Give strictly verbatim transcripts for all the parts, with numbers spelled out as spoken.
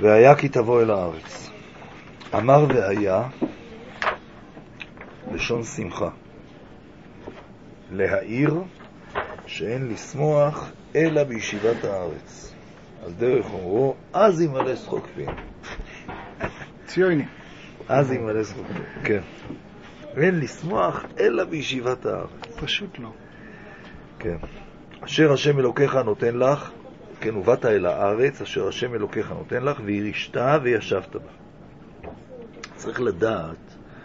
והיה כי תבוא אל הארץ. אמר והיה לשון שמחה, להעיר שאין לשמוח אלא בישיבת הארץ. אז דרך אומרו, אז ימלא שחוק פינו. ציוני. אז ימלא שחוק פינו, כן. אין לשמוח אלא בישיבת הארץ. פשוט לא. כן. אשר השם אלוקיך נותן לך, כן, ובאת אל הארץ, אשר השם אלוקיך נותן לך, וירשת וישבת בה. צריך לדעת,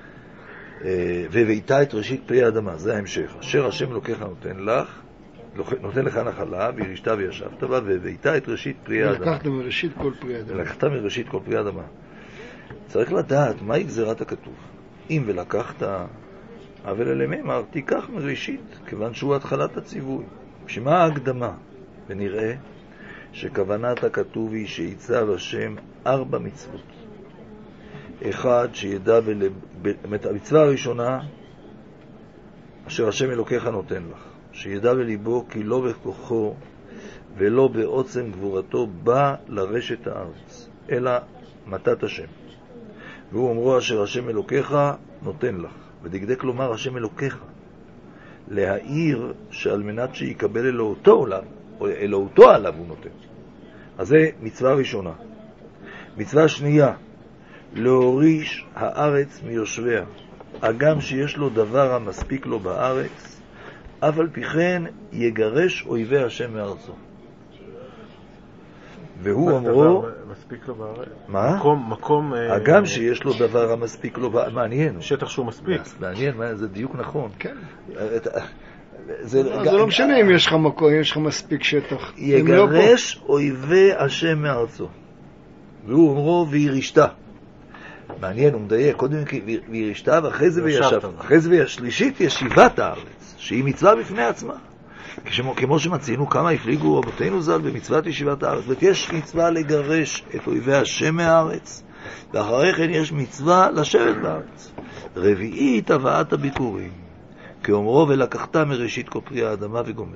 ובהיתה את ראשית פרי האדמה, זה ההמשך. אשר השם אלוקיך נותן לך, נותן לך נחלה, וירשת וישבת בה, ובהיתה את ראשית פרי האדמה. לקחת מראשית כל פרי האדמה. לקחת מראשית כל פרי האדמה. צריך לדעת מהי גזירת הכתוב. אם ולקחת, אבל אלה מימר, תיקח מראשית, כיוון שהוא התחלת הציווי. שמה ההקדמה? ונראה שכוונת הכתוב היא שיצב השם ארבע מצוות. אחד, שידע בלב... המצווה הראשונה, אשר השם אלוקיך נותן לך, שידע בליבו כי לא בכוחו ולא בעוצם גבורתו בא לרשת הארץ, אלא מתת השם. והוא אומרו אשר השם אלוקיך נותן לך, ודקדק לומר השם אלוקיך, להעיר שעל מנת שיקבל אלוהותו עליו, או אלוהותו עליו הוא נותן. אז זה מצווה ראשונה. מצווה שנייה, להוריש הארץ מיושביה, אגם שיש לו דבר המספיק לו בארץ, אף על פי כן יגרש אויבי השם מארצו. והוא אמרו, מספיק לו בארץ? מה? מקום, מקום... אגם שיש לו דבר המספיק לו בארץ, מעניין. שטח שהוא מספיק. מעניין, זה דיוק נכון. כן. זה לא משנה אם יש לך מקום, יש לך מספיק שטח. יגרש אויבי השם מארצו. והוא אמרו, וירשת. מעניין, הוא מדייק, קודם וירשת, ואחרי זה וישבת. אחרי זה וישלישית ישיבת הארץ, שהיא מצווה בפני עצמה. כמו שמצינו כמה הפליגו רבותינו ז"ל במצוות ישיבת הארץ, ויש מצווה לגרש את אויבי השם מהארץ, ואחרי כן יש מצווה לשבת בארץ. רביעית הבאת הביקורים, כאומרו ולקחת מראשית כל פרי האדמה וגומר.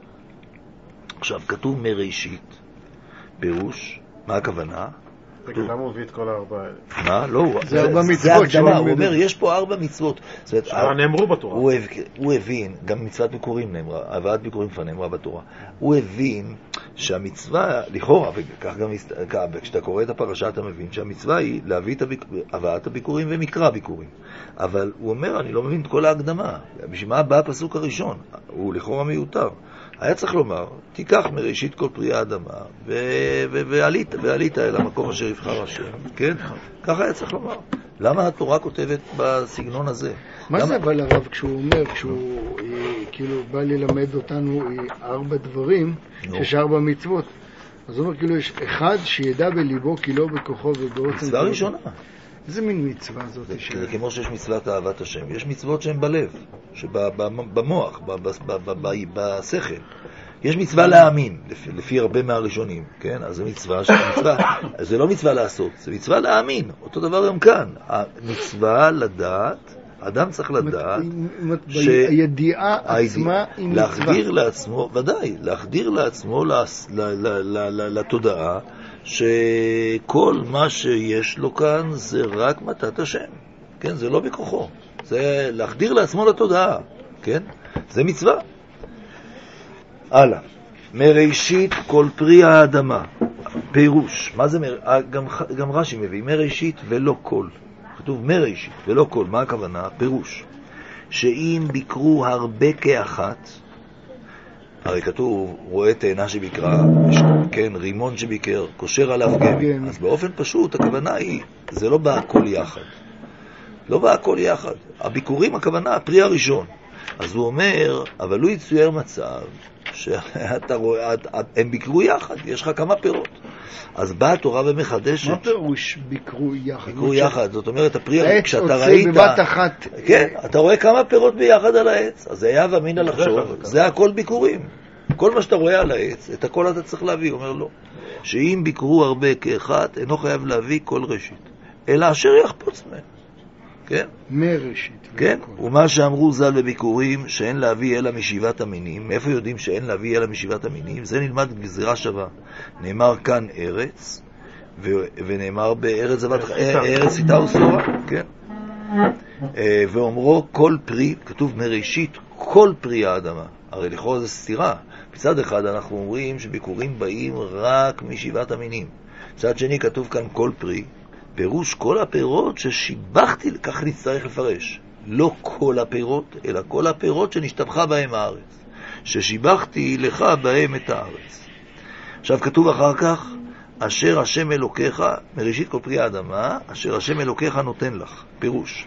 עכשיו כתוב מראשית, פירוש, מה הכוונה? למה הוא הביא את כל הארבע האלה? מה? לא, זה ארבע מצוות. הוא אומר, יש פה ארבע מצוות. נאמרו בתורה. הוא הבין, גם מצוות ביקורים נאמרה, הבאת ביקורים כבר נאמרה בתורה. הוא הבין שהמצווה, לכאורה, וכך גם כשאתה קורא את הפרשה אתה מבין שהמצווה היא להביא את הבאת הביקורים ומקרא ביקורים. אבל הוא אומר, אני לא מבין את כל ההקדמה. בשביל מה בא הפסוק הראשון? הוא לכאורה מיותר. היה צריך לומר, תיקח מראשית כל פרי האדמה, ועלית, ועלית אל המקום אשר יבחר השם, כן? ככה היה צריך לומר. למה התורה כותבת בסגנון הזה? מה זה אבל הרב כשהוא אומר, כשהוא כאילו בא ללמד אותנו ארבע דברים, שיש ארבע מצוות, אז הוא אומר כאילו יש אחד שידע בליבו כי לא בכוחו ובעוצם. מצווה ראשונה. איזה מין מצווה זאת? זה כמו שיש מצוות אהבת השם. יש מצוות שהן בלב, במוח, בשכל. יש מצווה להאמין, לפי הרבה מהראשונים, כן? אז זה מצווה, זה לא מצווה לעשות, זה מצווה להאמין. אותו דבר גם כאן. המצווה לדעת, אדם צריך לדעת, הידיעה עצמה היא מצווה. להחדיר לעצמו, ודאי, להחדיר לעצמו לתודעה, שכל מה שיש לו כאן זה רק מתת השם, כן? זה לא בכוחו, זה להחדיר לעצמו לתודעה, כן? זה מצווה. הלאה, מראשית כל פרי האדמה, פירוש, מה זה מר... גם, גם רש"י מביא, מראשית ולא כל, כתוב מראשית ולא כל, מה הכוונה? פירוש, שאם ביקרו הרבה כאחת, הרי כתוב, רואה תאנה שביקרה, כן, רימון שביקר, קושר עליו גמי. אז באופן פשוט, הכוונה היא, זה לא בא הכל יחד. לא בא הכל יחד. הביקורים, הכוונה, הפרי הראשון. אז הוא אומר, אבל הוא יצויר מצב, שאתה רואה, הם ביקרו יחד, יש לך כמה פירות. אז באה התורה ומחדשת. מה פירוש ביקרו יחד? ביקרו יחד, זאת אומרת, הפרי, העץ כשאתה ראית, בבת אחת. כן, אתה רואה כמה פירות ביחד על העץ, אז זה היה ואמין על לחשוב, זה הכל ביקורים. כל מה שאתה רואה על העץ, את הכל אתה צריך להביא, אומר לו, שאם ביקרו הרבה כאחד, אינו חייב להביא כל ראשית, אלא אשר יחפוץ מהם. כן? מראשית. כן, ומה שאמרו ז"ל בביקורים, שאין להביא אלא משיבת המינים, מאיפה יודעים שאין להביא אלא משיבת המינים? זה נלמד גזירה שווה. נאמר כאן ארץ, ו- ונאמר בארץ זבת, ארץ חיטה ושעורה, כן? ואומרו כל פרי, כתוב מראשית כל פרי האדמה. הרי לכאורה זה סתירה. מצד אחד אנחנו אומרים שביקורים באים רק משבעת המינים. מצד שני כתוב כאן כל פרי, פירוש כל הפירות ששיבחתי, כך נצטרך לפרש. לא כל הפירות, אלא כל הפירות שנשתבחה בהם הארץ. ששיבחתי לך בהם את הארץ. עכשיו כתוב אחר כך, אשר השם אלוקיך, מראשית כל פרי האדמה, אשר השם אלוקיך נותן לך. פירוש.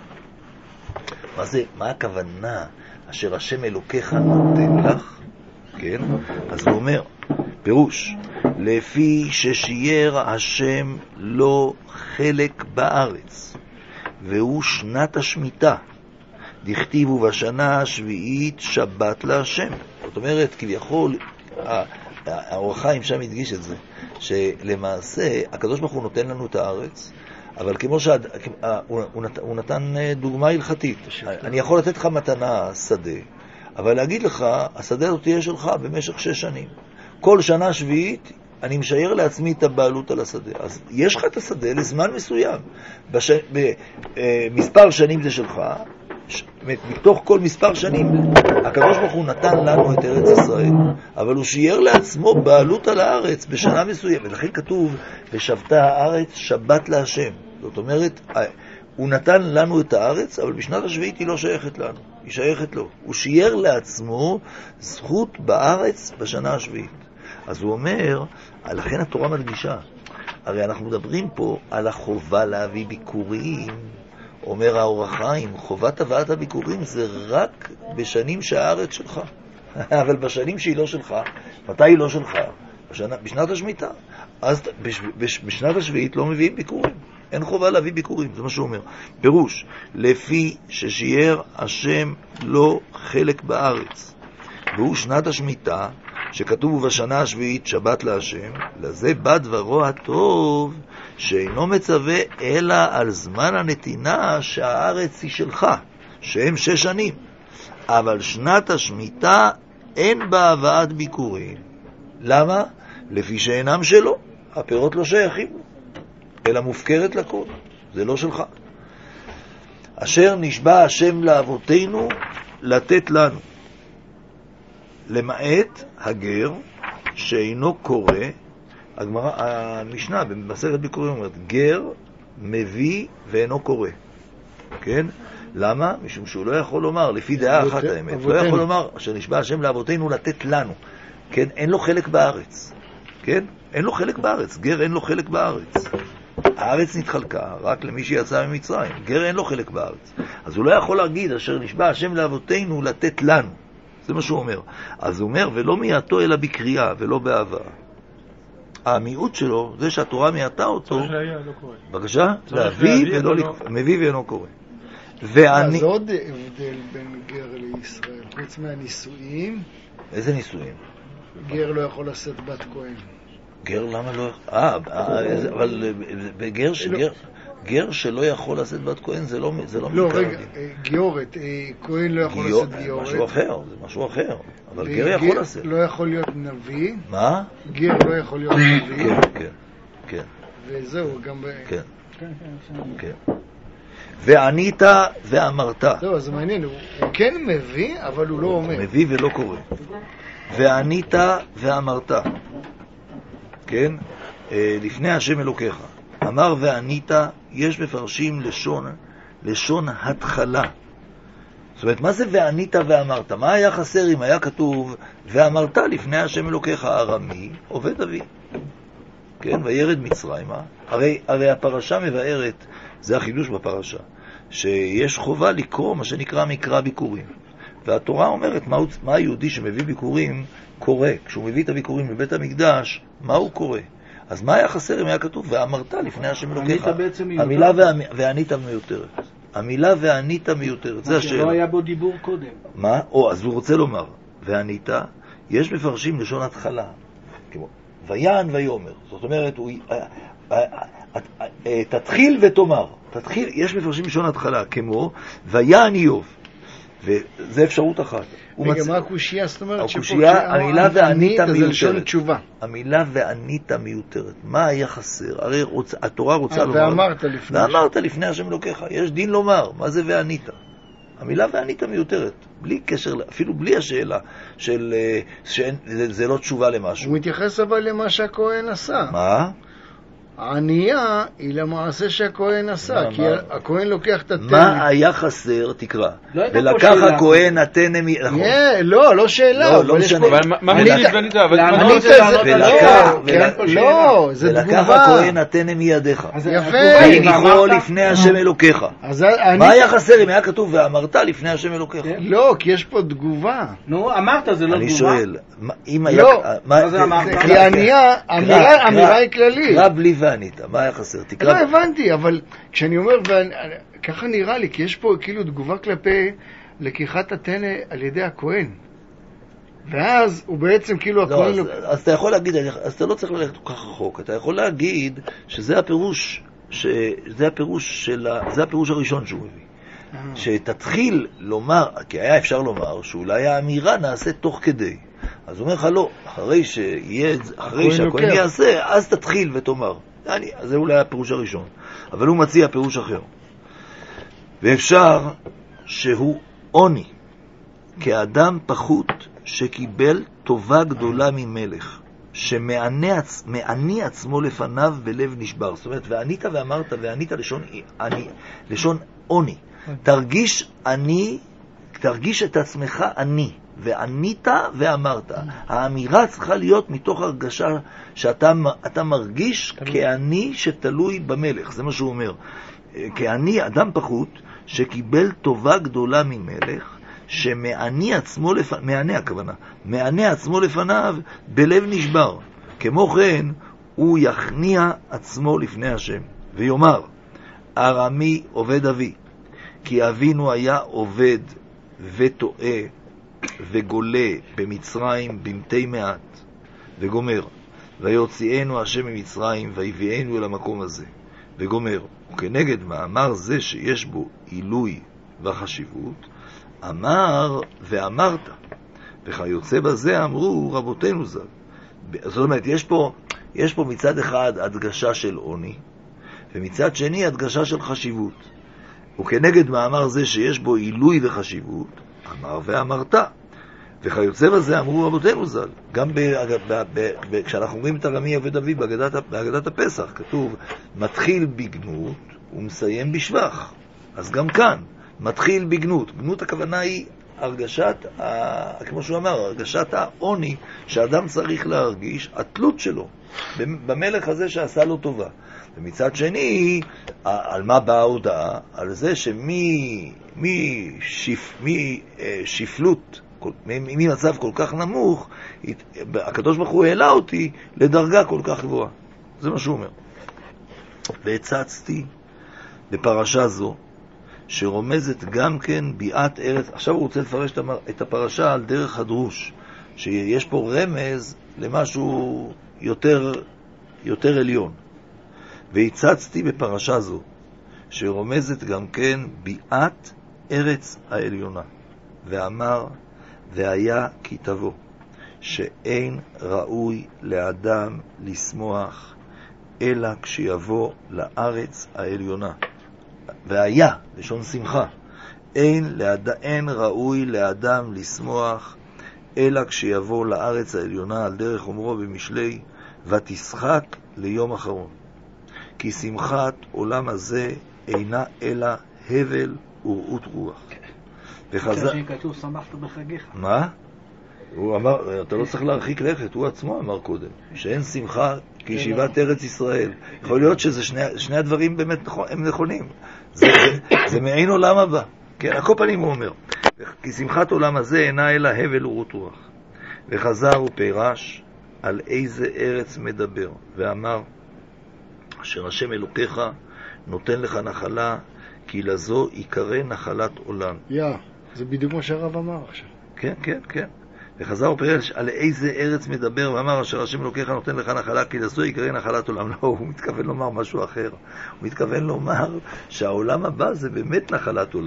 מה זה, מה הכוונה? אשר השם אלוקיך נותן לך? כן? אז הוא אומר, פירוש, לפי ששייר השם לא חלק בארץ, והוא שנת השמיטה, דכתיבו בשנה השביעית שבת להשם. זאת אומרת, כביכול, האור החיים שם הדגיש את זה, שלמעשה הקדוש ברוך הוא נותן לנו את הארץ, אבל כמו שהוא נתן דוגמה הלכתית, אני יכול לתת לך מתנה שדה, אבל להגיד לך, השדה הזאת תהיה שלך במשך שש שנים. כל שנה שביעית אני משייר לעצמי את הבעלות על השדה. אז יש לך את השדה לזמן מסוים. בש... במספר שנים זה שלך, מתוך כל מספר שנים, הקדוש ברוך הוא נתן לנו את ארץ ישראל, אבל הוא שייר לעצמו בעלות על הארץ בשנה מסוימת. ולכן כתוב, ושבתה הארץ שבת להשם. זאת אומרת, הוא נתן לנו את הארץ, אבל בשנת השביעית היא לא שייכת לנו, היא שייכת לו. הוא שייר לעצמו זכות בארץ בשנה השביעית. אז הוא אומר, לכן התורה מדגישה, הרי אנחנו מדברים פה על החובה להביא ביקורים, אומר האור החיים, חובת הבאת הביקורים זה רק בשנים שהארץ שלך. אבל בשנים שהיא לא שלך, מתי היא לא שלך? בשנה, בשנת השמיטה. אז בש, בש, בשנת השביעית לא מביאים ביקורים. אין חובה להביא ביקורים, זה מה שהוא אומר. פירוש, לפי ששייר השם לא חלק בארץ, והוא שנת השמיטה, שכתוב בשנה השביעית שבת להשם, לזה בא דברו הטוב, שאינו מצווה אלא על זמן הנתינה שהארץ היא שלך, שהם שש שנים. אבל שנת השמיטה אין בה הבאת ביקורים. למה? לפי שאינם שלו, הפירות לא שייכים לו, אלא מופקרת לכל, זה לא שלך. אשר נשבע השם לאבותינו לתת לנו, למעט הגר שאינו קורא. הגמרא, המשנה במסכת ביקורים אומרת, גר מביא ואינו קורא. כן? למה? משום שהוא לא יכול לומר, לפי דעה אחת האמת, אבותינו. לא יכול לומר, אשר נשבע השם לאבותינו לתת לנו. כן? אין לו חלק בארץ. כן? אין לו חלק בארץ. גר אין לו חלק בארץ. הארץ נתחלקה רק למי שיצא ממצרים. גר אין לו חלק בארץ. אז הוא לא יכול להגיד, אשר נשבע השם לאבותינו לתת לנו. זה מה שהוא אומר. אז הוא אומר, ולא מייתו אלא בקריאה ולא באהבה. המיעוט שלו, זה שהתורה מייתה אותו, בבקשה, להביא ולא לקרוא, מביא ואינו קורא. אז עוד הבדל בין גר לישראל, חוץ מהנישואים. איזה נישואים? גר לא יכול לשאת בת כהן. גר למה לא יכול? אה, אבל בגר שגר... גר שלא יכול לשאת בת כהן זה לא זה לא לא, רגע, גיורת, כהן לא יכול לשאת גיורת. משהו אחר, זה משהו אחר. אבל גר יכול לשאת. לא יכול להיות נביא. מה? גר לא יכול להיות נביא. כן, כן, כן. וזהו, גם... כן, כן. וענית ואמרת. זהו, זה מעניין, הוא כן מביא, אבל הוא לא אומר. מביא ולא קורא. וענית ואמרת. כן? לפני השם אלוקיך. אמר וענית, יש מפרשים לשון, לשון התחלה. זאת אומרת, מה זה וענית ואמרת? מה היה חסר אם היה כתוב ואמרת לפני השם אלוקיך? ארמי עובד אבי. כן, וירד מצרימה. הרי, הרי הפרשה מבארת, זה החידוש בפרשה, שיש חובה לקרוא מה שנקרא מקרא ביקורים. והתורה אומרת מה, מה היהודי שמביא ביקורים קורא. כשהוא מביא את הביקורים בבית המקדש, מה הוא קורא? אז מה היה חסר אם היה כתוב ואמרת לפני השם אלוקיך? המילה וענית מיותרת. המילה וענית מיותרת, זה השאלה. לא היה בו דיבור קודם. מה? או, אז הוא רוצה לומר, וענית, יש מפרשים לשון התחלה, כמו ויען ויאמר. זאת אומרת, הוא, תתחיל ותאמר. תתחיל, יש מפרשים לשון התחלה, כמו ויען איוב. וזה אפשרות אחת. רגע, מה הקושייה? זאת אומרת שפה הקושייה, המילה וענית מיותרת. המילה וענית מיותרת. מה היה חסר? הרי התורה רוצה לומר... ואמרת לפני. ואמרת לפני השם אלוקיך. יש דין לומר, מה זה וענית? המילה וענית מיותרת, בלי קשר, אפילו בלי השאלה של... זה לא תשובה למשהו. הוא מתייחס אבל למה שהכהן עשה. מה? הענייה היא למעשה שהכהן עשה, כי הכהן לוקח את התנם. מה היה חסר? תקרא. ולקח הכהן התנם... לא, לא שאלה. לא משנה. מה מנית וענית? לא, זה תגובה. ולקח הכהן התנם מידיך. יפה. והניחו לפני השם אלוקיך. מה היה חסר אם היה כתוב ואמרת לפני השם אלוקיך? לא, כי יש פה תגובה. נו, אמרת, זה לא תגובה. אני שואל, אם היה... לא, מה זה אמרת? כי הענייה, אמירה היא כללית. קרא בלי וענית, מה היה חסר? לא הבנתי, אבל כשאני אומר, ככה נראה לי, כי יש פה כאילו תגובה כלפי לקיחת התנא על ידי הכהן. ואז הוא בעצם כאילו הכהן... לא, אז אתה יכול להגיד, אז אתה לא צריך ללכת כל כך רחוק, אתה יכול להגיד שזה הפירוש, שזה הפירוש של, זה הפירוש הראשון שהוא מביא. שתתחיל לומר, כי היה אפשר לומר, שאולי האמירה נעשה תוך כדי. אז הוא אומר לך לא, אחרי שיהיה, אחרי שהכהן יעשה, אז תתחיל ותאמר. זה אולי הפירוש הראשון. אבל הוא מציע פירוש אחר. ואפשר שהוא עוני, כאדם פחות שקיבל טובה גדולה ממלך, שמעני עצמו לפניו בלב נשבר. זאת אומרת, וענית ואמרת, וענית לשון, אני, לשון עוני. תרגיש אני, תרגיש את עצמך אני. וענית ואמרת. האמירה צריכה להיות מתוך הרגשה שאתה אתה מרגיש כאני שתלוי במלך. זה מה שהוא אומר. כאני אדם פחות שקיבל טובה גדולה ממלך, שמעני עצמו לפניו, מעני הכוונה, מעני עצמו לפניו בלב נשבר. כמו כן, הוא יכניע עצמו לפני השם, ויאמר, ארמי עובד אבי, כי אבינו היה עובד וטועה, וגולה במצרים במתי מעט, וגומר, ויוציאנו השם ממצרים, ויביאנו אל המקום הזה, וגומר, וכנגד מאמר זה שיש בו עילוי וחשיבות, אמר ואמרת, וכיוצא בזה אמרו רבותינו ז"ל. זאת אומרת, יש פה, יש פה מצד אחד הדגשה של עוני, ומצד שני הדגשה של חשיבות. וכנגד מאמר זה שיש בו עילוי וחשיבות, אמר ואמרת, וכיוצא בזה אמרו רבותינו ז"ל. גם ב, ב, ב, ב, כשאנחנו אומרים את ארמי עובד אבי בהגדת, בהגדת הפסח, כתוב מתחיל בגנות ומסיים בשבח. אז גם כאן מתחיל בגנות. גנות הכוונה היא הרגשת, ה, כמו שהוא אמר, הרגשת העוני שאדם צריך להרגיש, התלות שלו במלך הזה שעשה לו טובה. ומצד שני, על מה באה ההודעה? על זה שמי מי שיפ, מי, שפלות, ממצב כל כך נמוך, הקדוש ברוך הוא העלה אותי לדרגה כל כך גבוהה. זה מה שהוא אומר. והצצתי בפרשה זו, שרומזת גם כן ביאת ארץ. עכשיו הוא רוצה לפרש את הפרשה על דרך הדרוש, שיש פה רמז למשהו יותר, יותר עליון. והצצתי בפרשה זו, שרומזת גם כן ביאת ארץ העליונה, ואמר, והיה כי תבוא, שאין ראוי לאדם לשמוח, אלא כשיבוא לארץ העליונה. והיה, לשון שמחה, אין, לאד... אין ראוי לאדם לשמוח, אלא כשיבוא לארץ העליונה, על דרך אומרו במשלי, ותשחק ליום אחרון. כי שמחת עולם הזה אינה אלא הבל ורעות רוח. וחזר... שכתוב שמחת בחגיך. מה? הוא אמר, אתה לא צריך להרחיק לכת, הוא עצמו אמר קודם, שאין שמחה כישיבת ארץ ישראל. יכול להיות שזה שני, שני הדברים באמת הם נכונים. זה, זה, זה מעין עולם הבא. כן, הכל פנים הוא אומר. כי שמחת עולם הזה אינה אלא הבל ורעות רוח. וחזר ופירש על איזה ארץ מדבר, ואמר, אשר השם אלוקיך נותן לך נחלה, כי לזו יקרא נחלת עולם. יא, זה בדיוק מה שהרב אמר עכשיו. כן, כן, כן. וחזר ופירש על איזה ארץ מדבר, ואמר, אשר השם אלוקיך נותן לך נחלה, כי לזו יקרא נחלת עולם. לא, הוא מתכוון לומר משהו אחר. הוא מתכוון לומר שהעולם הבא זה באמת נחלת עולם.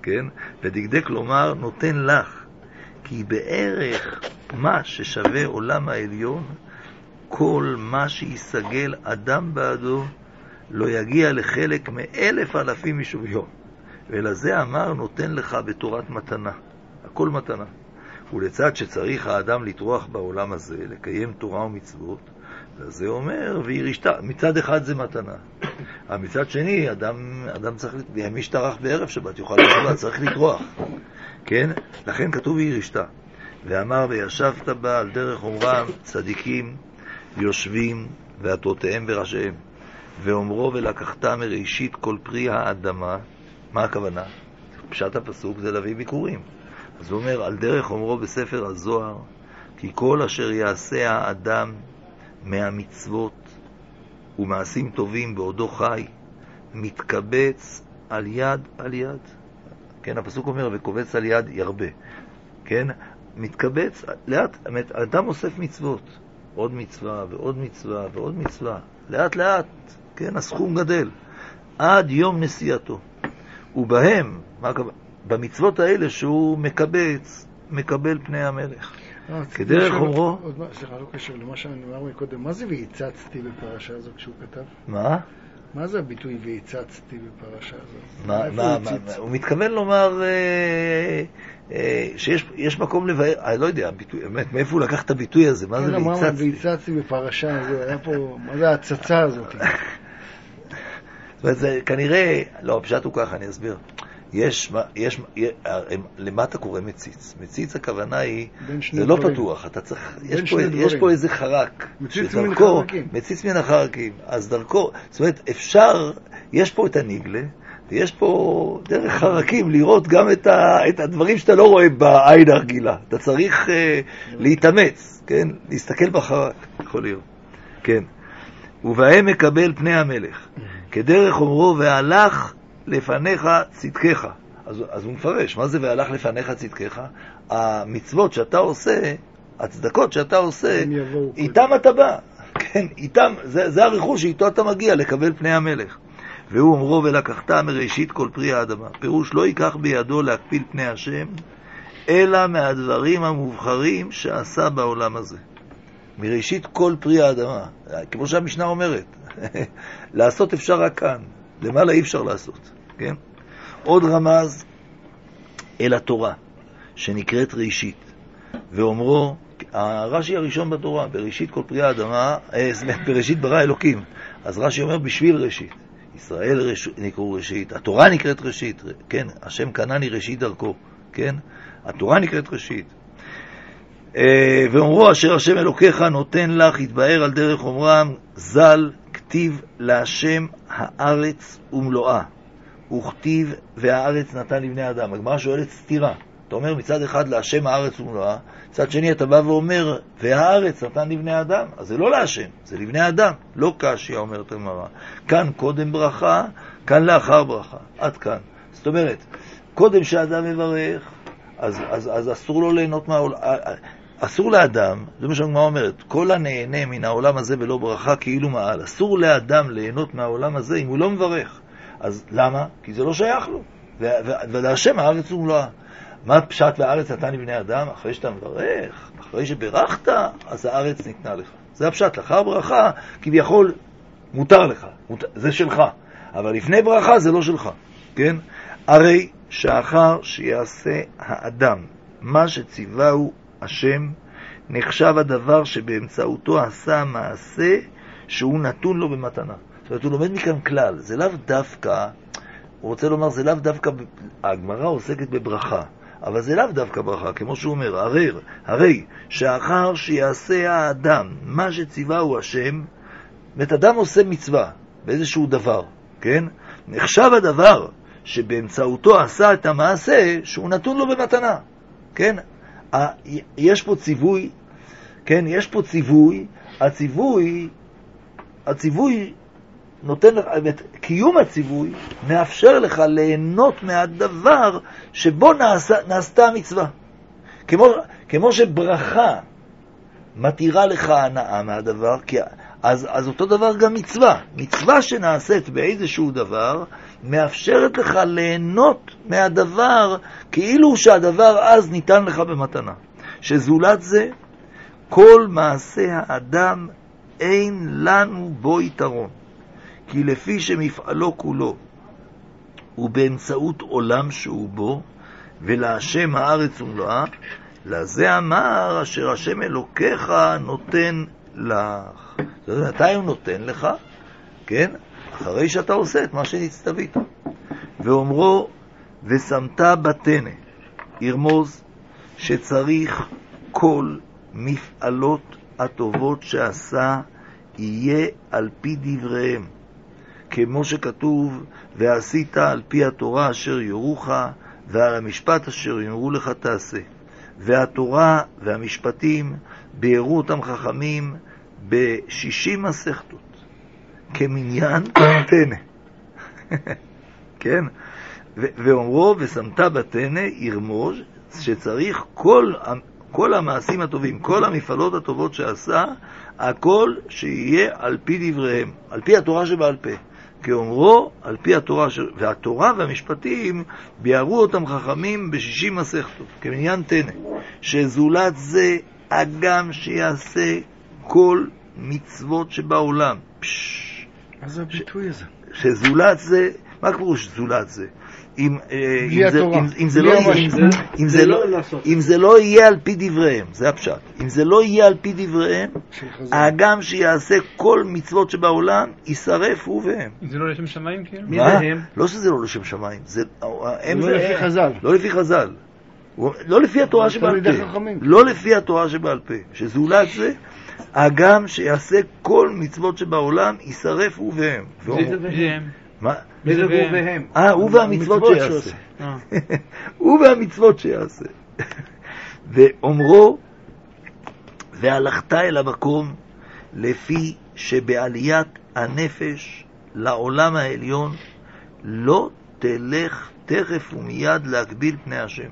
כן? ודקדק לומר נותן לך, כי בערך מה ששווה עולם העליון, כל מה שיסגל אדם בעדו, לא יגיע לחלק מאלף אלפים משוויון. ולזה אמר נותן לך בתורת מתנה. הכל מתנה. ולצד שצריך האדם לטרוח בעולם הזה, לקיים תורה ומצוות, זה אומר, והיא רשתה. מצד אחד זה מתנה. מצד שני, אדם, אדם צריך, מי שטרח בערב שבת יוכל לשבת, צריך לטרוח. כן? לכן כתוב והיא רשתה. ואמר וישבת בה על דרך אומרם צדיקים יושבים ועטותיהם וראשיהם. ואומרו ולקחת מראשית כל פרי האדמה. מה הכוונה? פשט הפסוק זה להביא ביקורים. אז הוא אומר, על דרך אומרו בספר הזוהר, כי כל אשר יעשה האדם מהמצוות ומעשים טובים בעודו חי, מתקבץ על יד על יד. כן, הפסוק אומר, וקובץ על יד ירבה. כן, מתקבץ לאט, אדם אוסף מצוות. עוד מצווה ועוד מצווה ועוד מצווה. לאט לאט, כן, הסכום גדל. עד יום נסיעתו. ובהם, במצוות האלה שהוא מקבץ, מקבל פני המלך. כדרך אומרו... סליחה, לא קשר למה שאני אמר מקודם. מה זה והצצתי בפרשה הזו כשהוא כתב? מה? מה זה הביטוי והצצתי בפרשה הזו? מה, מה, מה, הוא מתכוון לומר שיש מקום לבאר, אני לא יודע, מאיפה הוא לקח את הביטוי הזה? מה זה והצצתי? והצצתי בפרשה הזו, היה פה, מה זה ההצצה הזאת? זה כנראה, לא, הפשט הוא ככה, אני אסביר. יש, יש, למה אתה קורא מציץ? מציץ הכוונה היא, זה לא פתוח, אתה צריך, יש פה, יש פה איזה חרק. מציץ מן החרקים. מציץ מן החרקים. אז דרכו, זאת אומרת, אפשר, יש פה את הנגלה, ויש פה דרך חרקים לראות גם את, ה, את הדברים שאתה לא רואה בעין הרגילה. אתה צריך uh, להתאמץ, כן? להסתכל בחרק, יכול להיות. כן. ובהם מקבל פני המלך. כדרך אומרו, והלך לפניך צדקך. אז, אז הוא מפרש, מה זה והלך לפניך צדקך? המצוות שאתה עושה, הצדקות שאתה עושה, איתם אתה בא. כן, איתם, זה, זה הרכוש שאיתו אתה מגיע לקבל פני המלך. והוא אומרו ולקחת מראשית כל פרי האדמה. פירוש לא ייקח בידו להקפיל פני השם, אלא מהדברים המובחרים שעשה בעולם הזה. מראשית כל פרי האדמה. כמו שהמשנה אומרת. לעשות אפשר רק כאן. למעלה אי אפשר לעשות. כן? עוד רמז אל התורה, שנקראת ראשית. ואומרו, הרש"י הראשון בתורה, בראשית כל פרי האדמה, בראשית ברא אלוקים. אז רש"י אומר בשביל ראשית. ישראל רש... נקראו ראשית, התורה נקראת ראשית, כן? השם קנני ראשית דרכו, כן? התורה נקראת ראשית. ואומרו אשר השם אלוקיך נותן לך, יתבאר על דרך אומרם, זל כתיב להשם הארץ ומלואה, וכתיב והארץ נתן לבני אדם. הגמרא שואלת סתירה. אתה אומר מצד אחד להשם הארץ ומלואה, מצד שני אתה בא ואומר והארץ נתן לבני אדם. אז זה לא להשם, זה לבני אדם, לא קשיא, אומרת הגמרא. כאן קודם ברכה, כאן לאחר ברכה, עד כאן. זאת אומרת, קודם שאדם מברך, אז, אז, אז אסור לו ליהנות מהעולם, אסור לאדם, זה מה שהגמרא אומרת, כל הנהנה מן העולם הזה בלא ברכה כאילו מעל. אסור לאדם ליהנות מהעולם הזה אם הוא לא מברך. אז למה? כי זה לא שייך לו. ולהשם הארץ ומלואה. מה פשט והארץ נתן לבני אדם? אחרי שאתה מברך, אחרי שברכת, אז הארץ ניתנה לך. זה הפשט, לאחר ברכה, כביכול מותר לך, זה שלך. אבל לפני ברכה זה לא שלך, כן? הרי שאחר שיעשה האדם מה שציווהו השם, נחשב הדבר שבאמצעותו עשה מעשה שהוא נתון לו במתנה. זאת אומרת, הוא לומד מכאן כלל, זה לאו דווקא, הוא רוצה לומר, זה לאו דווקא, הגמרא עוסקת בברכה, אבל זה לאו דווקא ברכה, כמו שהוא אומר, הרי, הרי שאחר שיעשה האדם מה שציווהו השם, זאת אדם עושה מצווה באיזשהו דבר, כן? נחשב הדבר שבאמצעותו עשה את המעשה שהוא נתון לו במתנה, כן? יש פה ציווי, כן? יש פה ציווי, הציווי, הציווי נותן לך, קיום הציווי מאפשר לך ליהנות מהדבר שבו נעשה, נעשתה המצווה. כמו, כמו שברכה מתירה לך הנאה מהדבר, כי אז, אז אותו דבר גם מצווה. מצווה שנעשית באיזשהו דבר, מאפשרת לך ליהנות מהדבר, כאילו שהדבר אז ניתן לך במתנה. שזולת זה, כל מעשה האדם אין לנו בו יתרון. כי לפי שמפעלו כולו, הוא באמצעות עולם שהוא בו, ולהשם הארץ ומלואה, לזה אמר אשר השם אלוקיך נותן לך. זאת אומרת, מתי הוא נותן לך? כן? אחרי שאתה עושה את מה שנצטווית. ואומרו, ושמת בתנה, ירמוז שצריך כל מפעלות הטובות שעשה יהיה על פי דבריהם. כמו שכתוב, ועשית על פי התורה אשר יורוך, ועל המשפט אשר יאמרו לך תעשה. והתורה והמשפטים ביארו אותם חכמים בשישים מסכתות, כמניין תנה. כן? ואומרו, ושמת בתנה, ירמוז, שצריך כל, כל המעשים הטובים, כל המפעלות הטובות שעשה, הכל שיהיה על פי דבריהם, על פי התורה שבעל פה. כאומרו, על פי התורה, ש... והתורה והמשפטים ביארו אותם חכמים בשישים מסכתות, כמניין תנה, שזולת זה אגם שיעשה כל מצוות שבעולם. פש... מה זה הביטוי הזה? שזולת זה, מה קרוש זולת זה? אם, בלי התורה. אם זה לא יהיה, אם זה לא, אם זה לא יהיה על פי דבריהם, זה הפשט. אם זה לא יהיה על פי דבריהם, האגם שיעשה כל מצוות שבעולם, ישרף הוא והם. אם זה לא לשם שמיים כאילו? מי והם? לא שזה לא לשם שמיים, זה לא לפי חז"ל. לא לפי חז"ל. לא לפי התורה שבעל פה. לא לפי התורה שבעל פה. שזולת זה, האגם שיעשה כל מצוות שבעולם, ישרף הוא והם. מה? מי זה הוא והם? אה, הוא והמצוות שיעשה. הוא והמצוות שיעשה. ואומרו, והלכת אל המקום לפי שבעליית הנפש לעולם העליון לא תלך תכף ומיד להקביל פני השם.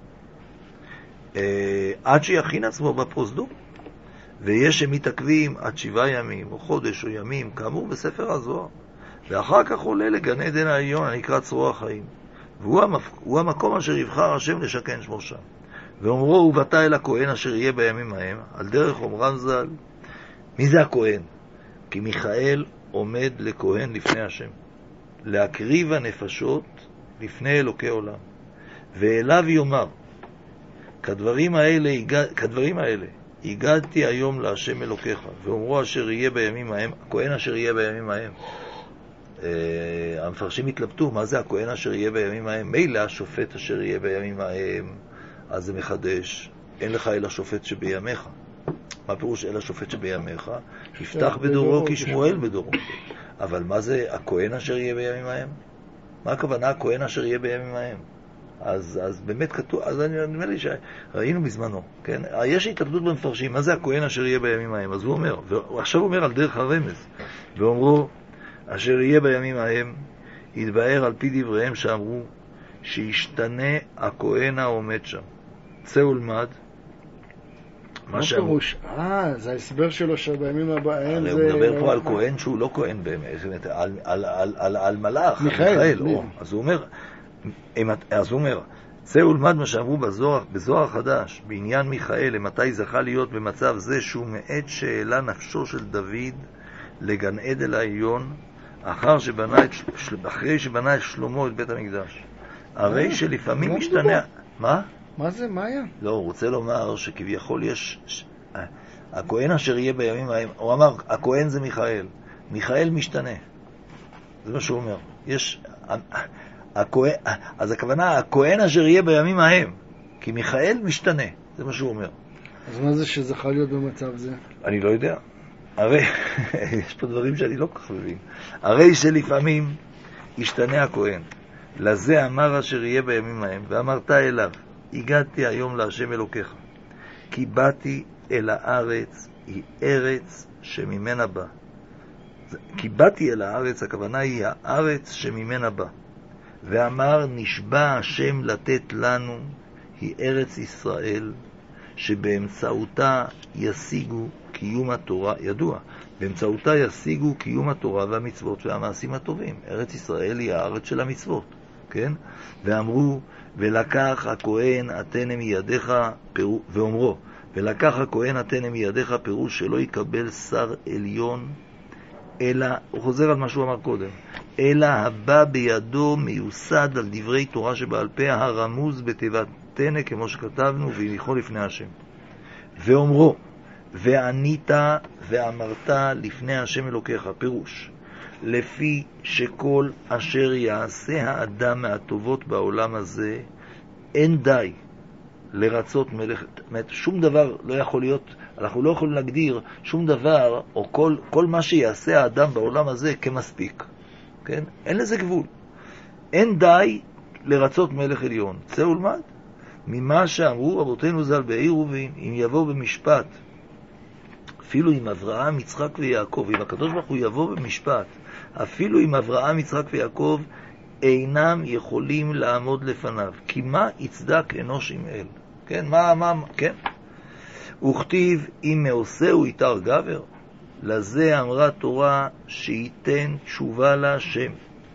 עד שיכין עצמו בפרוזדור. ויש שמתעכבים עד שבעה ימים או חודש או ימים, כאמור בספר הזוהר. ואחר כך עולה לגן עדן העליון הנקרא צרור החיים. והוא המפ... הוא המקום אשר יבחר השם לשכן שמו שם. ואומרו, ובאת אל הכהן אשר יהיה בימים ההם, על דרך אומרן ז"ל. מי זה הכהן? כי מיכאל עומד לכהן לפני השם, להקריב הנפשות לפני אלוקי עולם. ואליו יאמר, כדברים האלה, כדברים האלה הגעתי היום להשם אלוקיך, ואומרו אשר יהיה בימים ההם, הכהן אשר יהיה בימים ההם. המפרשים התלבטו, מה זה הכהן אשר יהיה בימים ההם? מילא השופט אשר יהיה בימים ההם, אז זה מחדש, אין לך אלא שופט שבימיך. מה פירוש אלא שופט שבימיך? יפתח בדורו כי שמואל בדורו. אבל מה זה הכהן אשר יהיה בימים ההם? מה הכוונה הכהן אשר יהיה בימים ההם? אז, אז באמת כתוב, אז אני נדמה לי שראינו בזמנו, כן? יש התלבטות במפרשים, מה זה הכהן אשר יהיה בימים ההם? אז הוא אומר, ועכשיו הוא אומר על דרך הרמז, ואומרו, אשר יהיה בימים ההם, יתבאר על פי דבריהם שאמרו, שישתנה הכהן העומד שם. צא ולמד. מה פירוש? אה, זה ההסבר שלו שבימים הבאים זה... הוא מדבר פה על כהן שהוא לא כהן באמת, זאת אומרת, על, על, על, על, על מלאך, מיכאל. אז הוא אומר, אז הוא אומר, צא ולמד מה שאמרו בזוהר, בזוהר החדש, בעניין מיכאל, למתי זכה להיות במצב זה שהוא מעת שאלה נפשו של דוד לגן עדן העליון, אחר שבנה את, אחרי שבנה את שלמה את בית המקדש. הרי שלפעמים משתנה... מה? מה זה? מה היה? לא, הוא רוצה לומר שכביכול יש... הכהן אשר יהיה בימים ההם, הוא אמר, הכהן זה מיכאל. מיכאל משתנה. זה מה שהוא אומר. יש... הכהן... אז הכוונה, הכהן אשר יהיה בימים ההם. כי מיכאל משתנה. זה מה שהוא אומר. אז מה זה שזכה להיות במצב זה? אני לא יודע. הרי... יש פה דברים שאני לא כך מבין. הרי שלפעמים ישתנה הכהן. לזה אמר אשר יהיה בימים ההם, ואמרת אליו, הגעתי היום להשם אלוקיך, כי באתי אל הארץ, היא ארץ שממנה בא. כי באתי אל הארץ, הכוונה היא הארץ שממנה בא. ואמר, נשבע השם לתת לנו, היא ארץ ישראל, שבאמצעותה ישיגו קיום התורה, ידוע, באמצעותה ישיגו קיום התורה והמצוות והמעשים הטובים. ארץ ישראל היא הארץ של המצוות, כן? ואמרו, ולקח הכהן אתנה מידיך, ואומרו, ולקח הכהן אתנה מידיך, פירוש שלא יקבל שר עליון, אלא, הוא חוזר על מה שהוא אמר קודם, אלא הבא בידו מיוסד על דברי תורה שבעל פה, הרמוז בתיבת תנה, כמו שכתבנו, והניחו לפני השם. ואומרו, וענית ואמרת לפני השם אלוקיך, פירוש, לפי שכל אשר יעשה האדם מהטובות בעולם הזה, אין די לרצות מלאכת, שום דבר לא יכול להיות, אנחנו לא יכולים להגדיר שום דבר, או כל, כל מה שיעשה האדם בעולם הזה כמספיק, כן? אין לזה גבול. אין די לרצות מלך עליון. צא ולמד. ממה שאמרו רבותינו ז"ל בעירובין, אם יבוא במשפט, אפילו עם אברהם, יצחק ויעקב, אם הקדוש ברוך הוא יבוא במשפט, אפילו עם אברהם, יצחק ויעקב, אינם יכולים לעמוד לפניו. כי מה יצדק אנוש עם אל? כן, מה, מה, כן? וכתיב, אם מעושהו יתר גבר, לזה אמרה תורה שייתן תשובה להשם,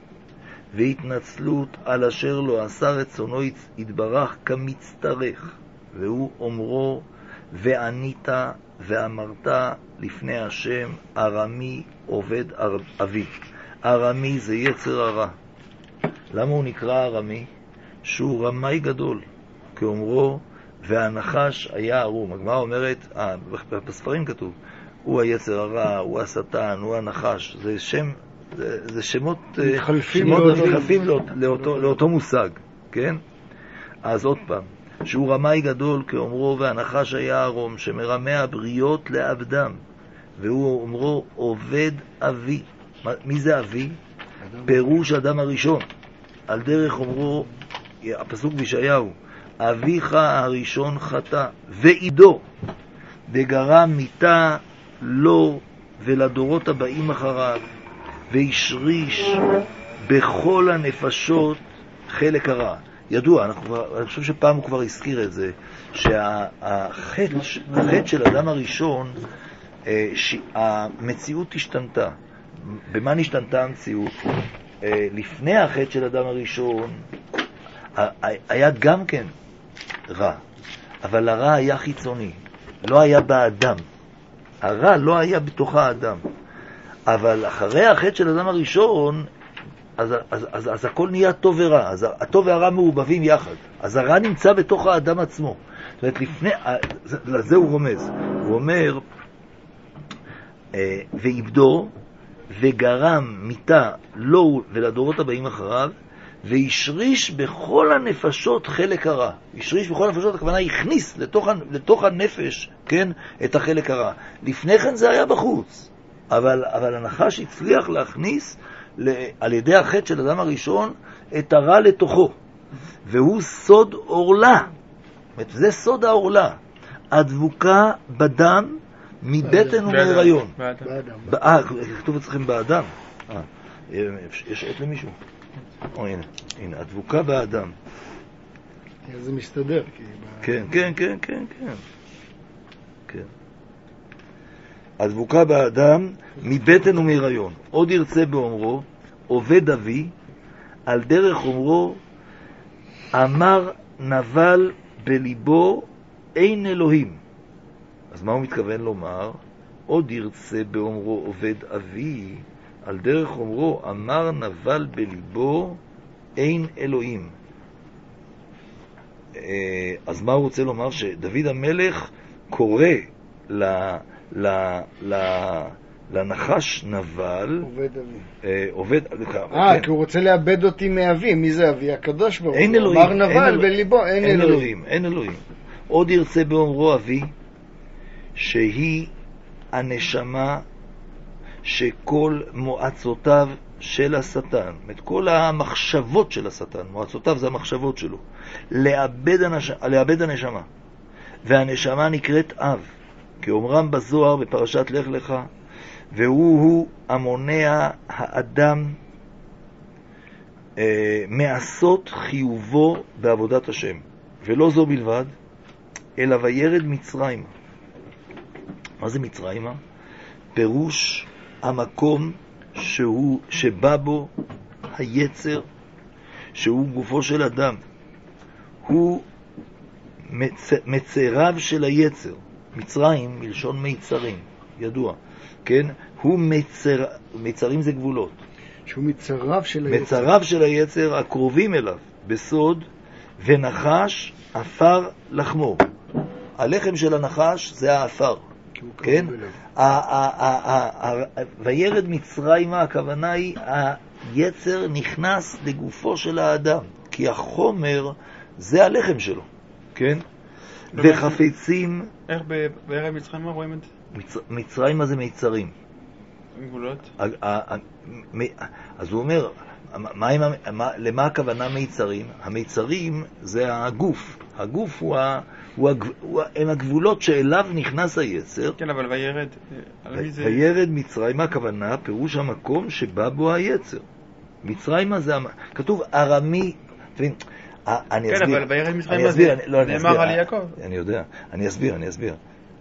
והתנצלות על אשר לא עשה רצונו יתברך כמצטרך, והוא אומרו, וענית ואמרת לפני השם, ארמי עובד אבי. ארמי זה יצר הרע. למה הוא נקרא ארמי? שהוא רמאי גדול, כאומרו, והנחש היה ערום. הגמרא אומרת, אה, בספרים כתוב, הוא היצר הרע, הוא השטן, הוא הנחש. זה שם, זה, זה שמות מתחלפים שמות לאותו, מתחלפים לאותו, לאותו, לאותו מושג, כן? אז עוד פעם, שהוא רמאי גדול, כאומרו, והנחש היה ערום, שמרמה הבריות לעבדם, והוא אומרו, עובד אבי. מי זה אבי? פירוש אדם הראשון. על דרך אומרו, הפסוק בישעיהו, אביך הראשון חטא, ועידו, דגרם מיתה לו ולדורות הבאים אחריו, והשריש בכל הנפשות חלק הרע. ידוע, אנחנו, אני חושב שפעם הוא כבר הזכיר את זה, שהחטא החטא של אדם הראשון, המציאות השתנתה. במה נשתנתה המציאות? לפני החטא של אדם הראשון היה גם כן רע, אבל הרע היה חיצוני, לא היה באדם. הרע לא היה בתוך האדם. אבל אחרי החטא של אדם הראשון, אז, אז, אז, אז הכל נהיה טוב ורע. אז הטוב והרע מעובבים יחד. אז הרע נמצא בתוך האדם עצמו. זאת אומרת, לפני, לזה הוא רומז. הוא אומר, ואיבדו, וגרם מיתה לו ולדורות הבאים אחריו, וישריש בכל הנפשות חלק הרע. ישריש בכל הנפשות, הכוונה הכניס לתוך, לתוך הנפש, כן, את החלק הרע. לפני כן זה היה בחוץ. אבל, אבל הנחש הצליח להכניס על ידי החטא של אדם הראשון את הרע לתוכו, והוא סוד אורלה. זה סוד האורלה, הדבוקה בדם מבטן ומהיריון. אה, כתוב אצלכם באדם. אה, יש עת למישהו? או הנה, הנה, הדבוקה באדם. זה מסתדר. כן, כן, כן, כן, כן. כן. הדבוקה באדם מבטן ומהיריון. עוד ירצה באומרו, עובד אבי, על דרך אומרו, אמר נבל בליבו אין אלוהים. אז מה הוא מתכוון לומר? עוד ירצה באומרו עובד אבי, על דרך אומרו, אמר נבל בליבו אין אלוהים. אז מה הוא רוצה לומר? שדוד המלך קורא ל... ל... ל... לנחש נבל עובד אבי. עובד, אה, כי הוא רוצה לאבד אותי מאבי. מי זה אבי? הקדוש ברוך הוא. אין אלוהים. אמר נבל בליבו אין אלוהים. אין אלוהים. עוד ירצה באומרו אבי, שהיא הנשמה שכל מועצותיו של השטן, את כל המחשבות של השטן, מועצותיו זה המחשבות שלו, לאבד, הנש... לאבד הנשמה. והנשמה נקראת אב, כאומרם בזוהר בפרשת לך לך, והוא הוא המונע האדם אה, מעשות חיובו בעבודת השם. ולא זו בלבד, אלא וירד מצרים. מה זה מצרימה? פירוש המקום שהוא, שבא בו היצר, שהוא גופו של אדם. הוא מצ... מצריו של היצר. מצרים מלשון מיצרים, ידוע. כן? הוא מצר... מצרים זה גבולות. שהוא מצריו של היצר. מצריו של היצר הקרובים אליו, בסוד, ונחש אפר לחמו. הלחם של הנחש זה האפר. כן? וירד מצרימה, הכוונה היא, היצר נכנס לגופו של האדם, כי החומר זה הלחם שלו, כן? וחפצים... איך בערב מצרימה רואים את זה? מצרימה זה מיצרים. גבולות? אז הוא אומר, למה הכוונה מיצרים? המיצרים זה הגוף. הגוף הוא ה... הוא הג... הוא... הם הגבולות שאליו נכנס היצר. כן, אבל וירד... ו... וירד מצרימה, הכוונה, פירוש המקום שבא בו היצר. מצרימה זה... כתוב ארמי... תבין, אני אסביר. כן, אבל וירד מצרימה זה... נאמר על יעקב. אני יודע. אני אסביר, אני אסביר.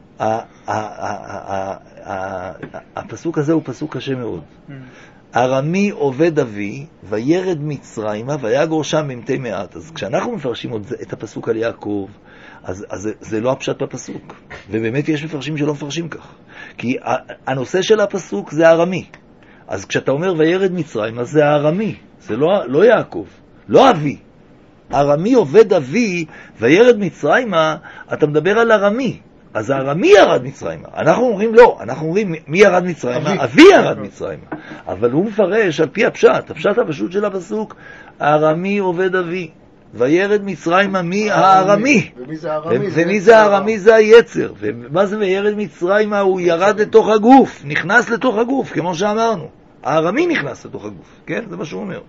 הפסוק הזה הוא פסוק קשה מאוד. ארמי עובד אבי, וירד מצרימה, ויגור שם ממתי מעט. אז כשאנחנו מפרשים את הפסוק על יעקב, אז, אז זה לא הפשט בפסוק. ובאמת יש מפרשים שלא מפרשים כך. כי הנושא של הפסוק זה ארמי. אז כשאתה אומר וירד מצרימה, זה ארמי. זה לא, לא יעקב, לא אבי. ארמי עובד אבי, וירד מצרימה, אתה מדבר על ארמי. אז הארמי ירד מצרימה. אנחנו אומרים לא, אנחנו אומרים מי ירד מצרימה? אבי, אבי ירד מצרימה. אבל הוא מפרש על פי הפשט, הפשט הפשוט של הפסוק, הארמי עובד אבי, וירד מצרימה מי הארמי. ומי זה הארמי? ומי זה הארמי? זה היצר. ומה זה וירד מצרימה? הוא ירד לתוך הגוף, נכנס לתוך הגוף, כמו שאמרנו. הארמי נכנס לתוך הגוף, כן? זה מה שהוא אומר.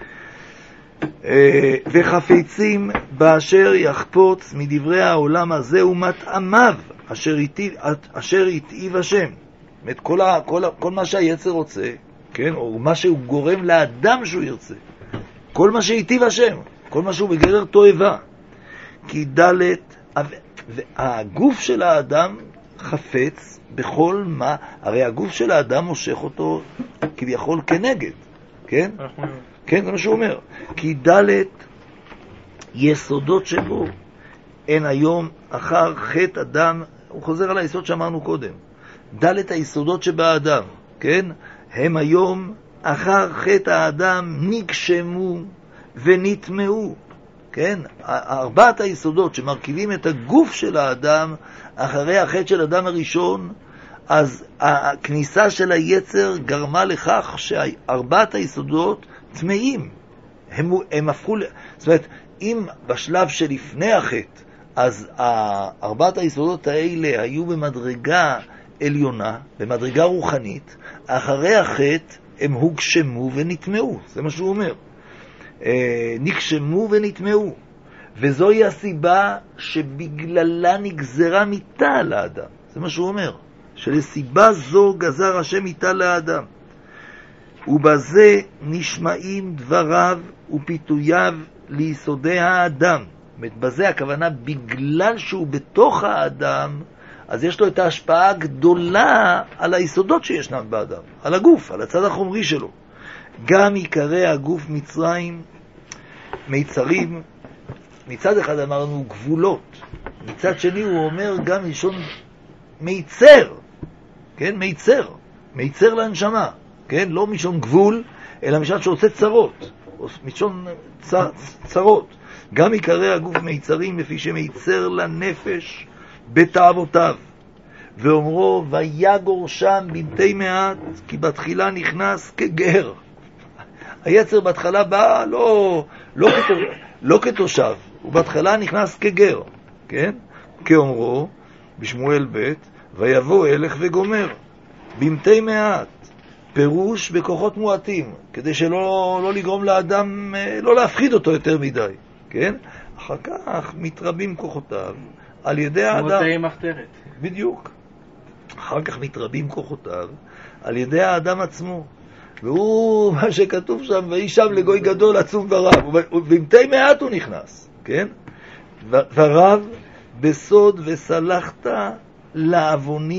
וחפצים באשר יחפוץ מדברי העולם הזה ומטעמיו אשר יטיב, אשר יטיב השם. זאת כל, ה, כל, ה, כל מה שהיצר רוצה, כן? או מה שהוא גורם לאדם שהוא ירצה. כל מה שיטיב השם, כל מה שהוא בגדר תועבה. כי דלת, הגוף של האדם חפץ בכל מה, הרי הגוף של האדם מושך אותו כביכול כנגד, כן? כן, זה מה שהוא אומר. כי דלת יסודות שבו אין היום אחר חטא אדם, הוא חוזר על היסוד שאמרנו קודם. דלת היסודות שבאדם, כן? הם היום אחר חטא האדם נגשמו ונטמעו, כן? ארבעת היסודות שמרכיבים את הגוף של האדם אחרי החטא של האדם הראשון, אז הכניסה של היצר גרמה לכך שארבעת היסודות טמאים. הם, הם הפכו, זאת אומרת, אם בשלב שלפני החטא, אז ארבעת היסודות האלה היו במדרגה עליונה, במדרגה רוחנית, אחרי החטא הם הוגשמו ונטמעו, זה מה שהוא אומר. נגשמו ונטמעו, וזוהי הסיבה שבגללה נגזרה מיתה על האדם, זה מה שהוא אומר, שלסיבה זו גזר השם מיתה לאדם. ובזה נשמעים דבריו ופיתוייו ליסודי האדם. בזה הכוונה, בגלל שהוא בתוך האדם, אז יש לו את ההשפעה הגדולה על היסודות שישנם באדם, על הגוף, על הצד החומרי שלו. גם עיקרי הגוף מצרים, מיצרים, מצד אחד אמרנו גבולות, מצד שני הוא אומר גם מלשון מיצר, כן, מיצר, מיצר לנשמה. כן? לא משון גבול, אלא משון שעושה צרות, משון צר, צרות. גם עיקרי הגוף מיצרים, לפי שמיצר לנפש בתאוותיו. ואומרו, ויגור שם בנתי מעט, כי בתחילה נכנס כגר. היצר בהתחלה בא לא, לא, כתושב, לא כתושב, הוא בהתחלה נכנס כגר. כן? כאומרו, בשמואל ב', ויבוא הלך וגומר, בנתי מעט. פירוש בכוחות מועטים, כדי שלא לא לגרום לאדם, לא להפחיד אותו יותר מדי, כן? אחר כך מתרבים כוחותיו על ידי האדם. מועטי מחתרת. בדיוק. אחר כך מתרבים כוחותיו על ידי האדם עצמו. והוא, מה שכתוב שם, וישב לגוי גדול עצום ורב, ובמתי מעט הוא נכנס, כן? ורב בסוד וסלחת לעווני כי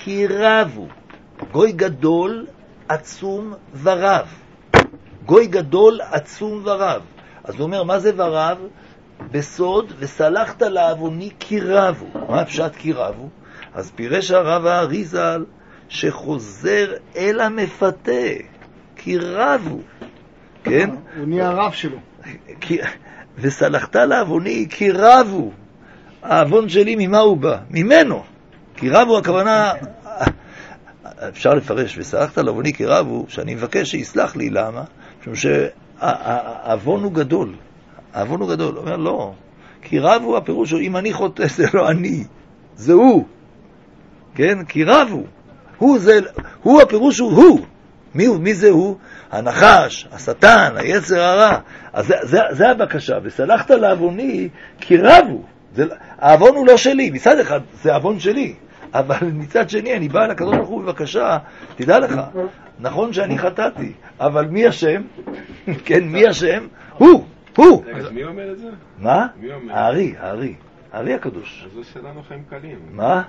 כי רבו. גוי גדול, עצום ורב. גוי גדול, עצום ורב. אז הוא אומר, מה זה ורב? בסוד, וסלחת לעווני כי רבו. מה הפשט כי רבו? אז פירש הרב האריזל שחוזר אל המפתה, כי רבו. כן? הוא נהיה הרב שלו. כי, וסלחת לעווני כי רבו. העוון שלי ממה הוא בא? ממנו. כי רבו הכוונה, אפשר לפרש, וסלחת לעווני כי רבו, שאני מבקש שיסלח לי, למה? משום שהעוון הוא גדול. העוון הוא גדול. הוא אומר, לא. כי רבו הפירוש הוא, אם אני חוטא, זה לא אני, זה הוא. כן? כי רבו. הוא זה, הוא הפירוש הוא הוא. מי הוא? מי זה הוא? הנחש, השטן, היצר הרע. אז זה, זה, זה הבקשה. וסלחת לעווני כי רבו. זה, העוון הוא לא שלי. מצד אחד זה העוון שלי. אבל מצד שני אני בא לקדוש ברוך הוא בבקשה, תדע לך, נכון שאני חטאתי, אבל מי השם? כן, מי השם? הוא, הוא. מי אומר את זה? מה? מי אומר? הארי, הארי. הארי הקדוש. אז זה שלנו חיים קלים. מה?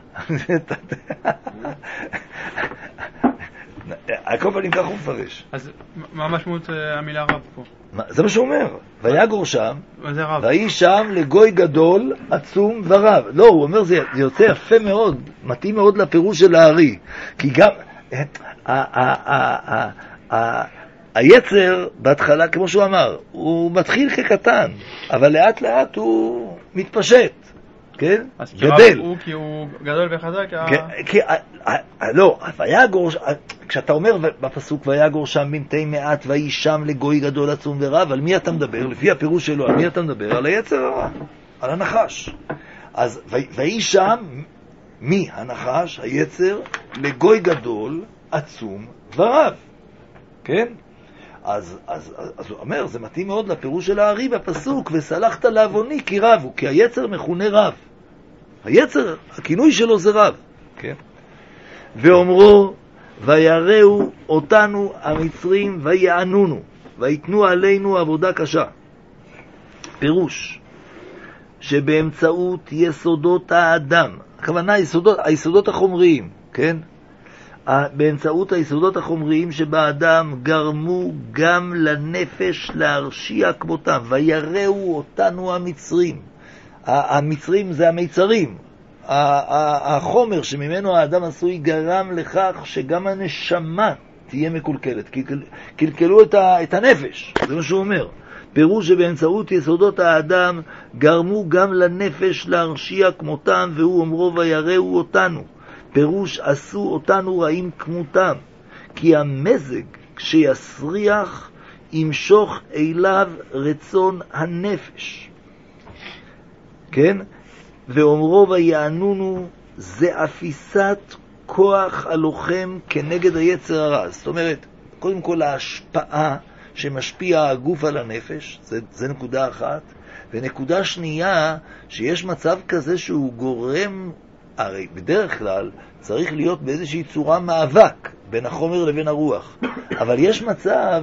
הכל פנים כך הוא מפרש. אז מה משמעות המילה רב פה? זה מה שהוא אומר. ויגור שם, זה רב. ויהי שם לגוי גדול, עצום ורב. לא, הוא אומר, זה יוצא יפה מאוד, מתאים מאוד לפירוש של הארי. כי גם היצר בהתחלה, כמו שהוא אמר, הוא מתחיל כקטן, אבל לאט לאט הוא מתפשט. כן? אז גדל. הוא כי הוא גדול וחזק? כי, לא, ויגור, כשאתה אומר בפסוק ויגור שם מתי מעט ויהי שם לגוי גדול עצום ורב, על מי אתה מדבר? לפי הפירוש שלו, על מי אתה מדבר? על היצר הרע, על הנחש. אז ויהי שם, מי הנחש, היצר, לגוי גדול עצום ורב. כן? אז, אז, אז, אז הוא אומר, זה מתאים מאוד לפירוש של הארי בפסוק, וסלחת לעווני כי רבו, כי היצר מכונה רב. היצר, הכינוי שלו זה רב. כן? ואומרו, ויראו אותנו המצרים ויענונו, ויתנו עלינו עבודה קשה. פירוש, שבאמצעות יסודות האדם, הכוונה היסודות, היסודות החומריים, כן? באמצעות היסודות החומריים שבאדם גרמו גם לנפש להרשיע כמותם, ויראו אותנו המצרים. המצרים זה המיצרים. החומר שממנו האדם עשוי גרם לכך שגם הנשמה תהיה מקולקלת. קלקלו את הנפש, זה מה שהוא אומר. פירוש שבאמצעות יסודות האדם גרמו גם לנפש להרשיע כמותם, והוא אומרו ויראו אותנו. פירוש עשו אותנו רעים כמותם, כי המזג כשיסריח ימשוך אליו רצון הנפש. כן? ואומרו ויענונו, זה אפיסת כוח הלוחם כנגד היצר הרע. זאת אומרת, קודם כל ההשפעה שמשפיע הגוף על הנפש, זה, זה נקודה אחת. ונקודה שנייה, שיש מצב כזה שהוא גורם, הרי בדרך כלל צריך להיות באיזושהי צורה מאבק בין החומר לבין הרוח. אבל יש מצב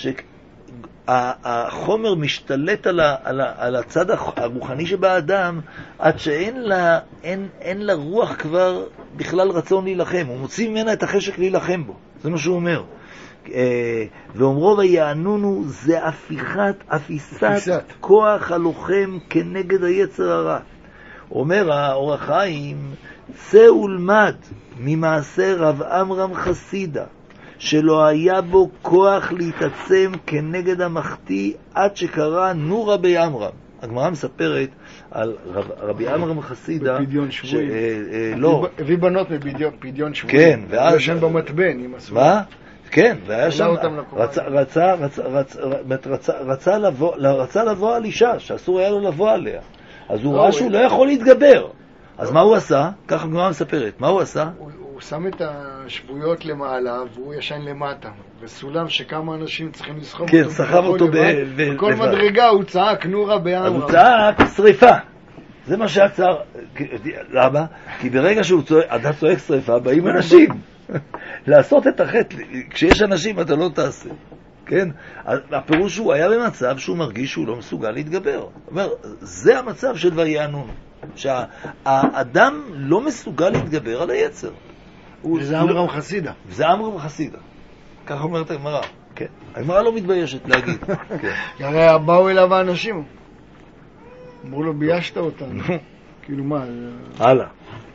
שהחומר משתלט על, ה, על, ה, על הצד הרוחני שבאדם, עד שאין לה, אין, אין לה רוח כבר בכלל רצון להילחם. הוא מוציא ממנה את החשק להילחם בו. זה מה שהוא אומר. ואומרו ויענונו, זה הפיכת, אפיסת כוח הלוחם כנגד היצר הרע. אומר האור החיים, צא ולמד ממעשה רב עמרם חסידה, שלא היה בו כוח להתעצם כנגד המחטיא עד שקרא נורא בי עמרם. הגמרא מספרת על רב, רבי עמרם חסידה, בפדיון שבויים. ש, אה, לא. הביא בנות מפדיון שבויים. כן, ואז... ישן במטבן עם הסוג. מה? כן, והיה שם, רצה, רצה, רצה, רצה, רצה, לבוא, רצה לבוא על אישה, שאסור היה לו לבוא עליה. אז הוא ראה שהוא לא יכול להתגבר. אז מה הוא עשה? ככה גמרא מספרת. מה הוא עשה? הוא שם את השבויות למעלה, והוא ישן למטה. בסולם שכמה אנשים צריכים לסחוב אותו. כן, סחב אותו בכל מדרגה הוא צעק נורא בעמרם. אז הוא צעק שריפה. זה מה שהצער. למה? כי ברגע שהוא צועק, אדם צועק שריפה, באים אנשים. לעשות את החטא, כשיש אנשים אתה לא תעשה. כן? הפירוש הוא היה במצב שהוא מרגיש שהוא לא מסוגל להתגבר. הוא אומר, זה המצב של ויענון. שהאדם לא מסוגל להתגבר על היצר. וזה אמרם חסידה. וזה אמרם חסידה. ככה אומרת הגמרא. כן. הגמרא לא מתביישת להגיד. כן. הרי באו אליו האנשים. אמרו לו, ביישת אותנו. כאילו מה? הלאה.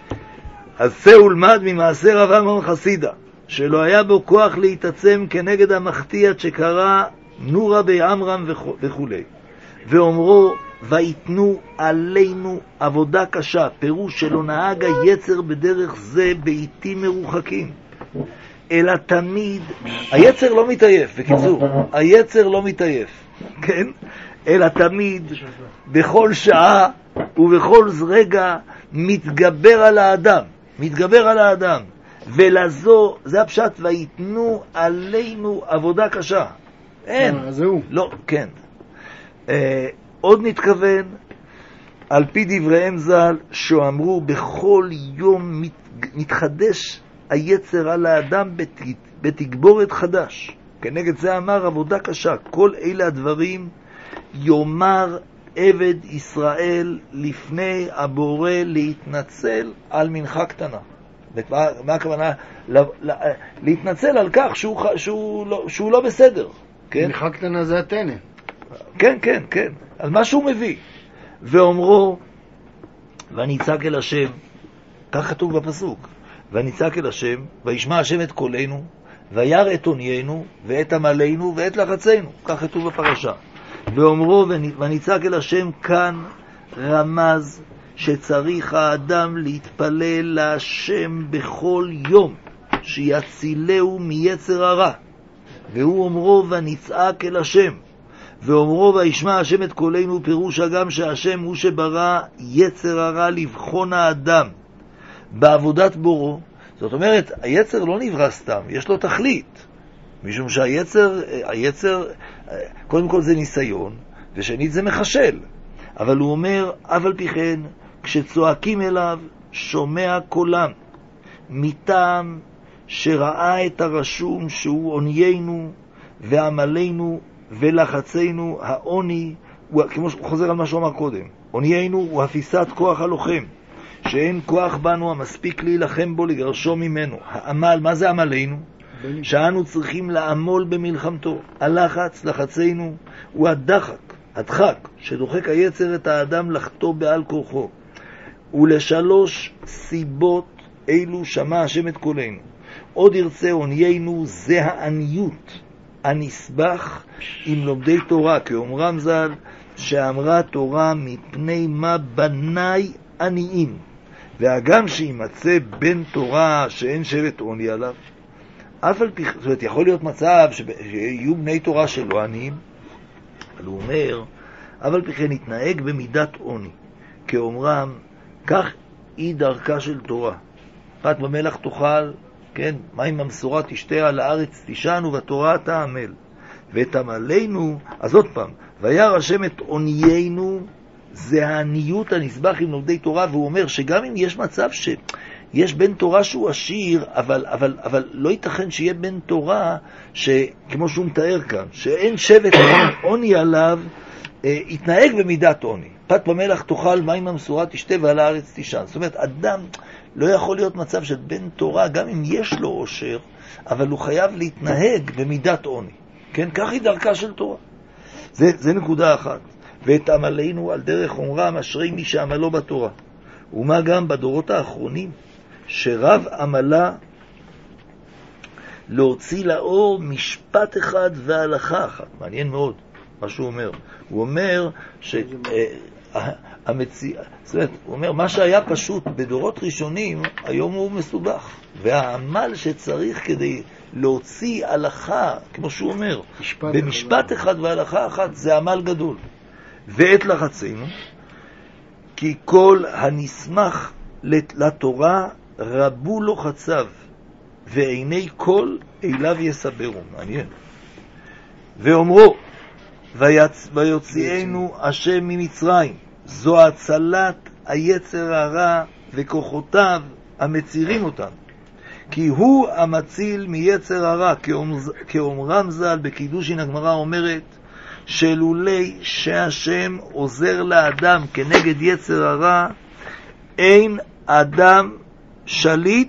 אז זה הולמד ממעשה רב אמרם חסידה, שלא היה בו כוח להתעצם כנגד המחטיא עד שקרא נורא באמרם וכו'. ואומרו, ויתנו עלינו עבודה קשה, פירוש שלא נהג היצר בדרך זה בעיתים מרוחקים, אלא תמיד, היצר לא מתעייף, בקיצור, היצר לא מתעייף, כן? אלא תמיד, בכל שעה ובכל רגע, מתגבר על האדם, מתגבר על האדם, ולזו, זה הפשט, ויתנו עלינו עבודה קשה. אין. זהו. לא, כן. אה, עוד נתכוון, על פי דבריהם ז"ל, שאמרו, בכל יום מת, מתחדש היצר על האדם בת, בתגבורת חדש. כנגד זה אמר עבודה קשה. כל אלה הדברים יאמר עבד ישראל לפני הבורא להתנצל על מנחה קטנה. מה, מה הכוונה? לה, לה, להתנצל על כך שהוא, שהוא, לא, שהוא לא בסדר. כן? מנחה קטנה זה התנא. כן, כן, כן. על מה שהוא מביא. ואומרו, ונצעק אל השם, כך כתוב בפסוק, ונצעק אל השם, וישמע השם את קולנו, וירא את עוניינו, ואת עמלנו, ואת לחצנו. כך כתוב בפרשה. ואומרו, ונצעק אל השם, כאן רמז שצריך האדם להתפלל להשם בכל יום, שיצילהו מיצר הרע. והוא אומרו, ונצעק אל השם. ואומרו, וישמע השם את קולנו, פירוש הגם שהשם הוא שברא יצר הרע לבחון האדם בעבודת בורו. זאת אומרת, היצר לא נברא סתם, יש לו תכלית. משום שהיצר, היצר, קודם כל זה ניסיון, ושנית זה מחשל. אבל הוא אומר, אבל פי כן, כשצועקים אליו, שומע קולם, מטעם שראה את הרשום שהוא עוניינו ועמלנו ולחצנו. העוני, הוא, כמו שהוא חוזר על מה שהוא אמר קודם, עוניינו הוא הפיסת כוח הלוחם, שאין כוח בנו המספיק להילחם בו לגרשו ממנו. העמל, מה זה עמלנו? שאנו צריכים לעמול במלחמתו. הלחץ, לחצנו, הוא הדחק, הדחק, שדוחק היצר את האדם לחטוא בעל כורחו. ולשלוש סיבות אלו שמע השם את קולנו. עוד ירצה עוניינו, זה העניות הנסבך עם לומדי תורה, כאומרם ז"ל, שאמרה תורה מפני מה בני עניים, והגם שימצא בן תורה שאין שבט עוני עליו. אף על פי, זאת אומרת, יכול להיות מצב שיהיו בני תורה שלא עניים, אבל הוא אומר, אבל פי כן יתנהג במידת עוני, כאומרם, כך היא דרכה של תורה. פת במלח תאכל, כן, מים במשורה תשתה, על הארץ תישן, ובתורה תעמל. ואת עמלנו, אז עוד פעם, וירא השם את עוניינו, זה העניות הנסבך עם לומדי תורה. והוא אומר שגם אם יש מצב שיש בן תורה שהוא עשיר, אבל, אבל, אבל לא ייתכן שיהיה בן תורה שכמו שהוא מתאר כאן, שאין שבט עוני עליו, אה, יתנהג במידת עוני. פת במלח תאכל, מים במשורה תשתה, ועל הארץ תישן. זאת אומרת, אדם לא יכול להיות מצב של בן תורה, גם אם יש לו עושר, אבל הוא חייב להתנהג במידת עוני. כן, כך היא דרכה של תורה. זה, זה נקודה אחת. ואת עמלנו על דרך אומרם, אשרי מי שעמלו בתורה. ומה גם בדורות האחרונים, שרב עמלה להוציא לאור משפט אחד והלכה אחת. מעניין מאוד מה שהוא אומר. הוא אומר ש... המציא... זאת אומרת, הוא אומר, מה שהיה פשוט בדורות ראשונים, היום הוא מסובך. והעמל שצריך כדי להוציא הלכה, כמו שהוא אומר, במשפט אחד והלכה אחת, זה עמל גדול. ואת לחצנו, כי כל הנסמך לתורה רבו לו חצב, ועיני כל אליו יסברו. מעניין. ואומרו, ויצ... ויוציאנו השם ממצרים, זו הצלת היצר הרע וכוחותיו המצירים אותם. כי הוא המציל מיצר הרע, כאומרם ז"ל בקידושין, הגמרא אומרת, שלולי שהשם עוזר לאדם כנגד יצר הרע, אין אדם שליט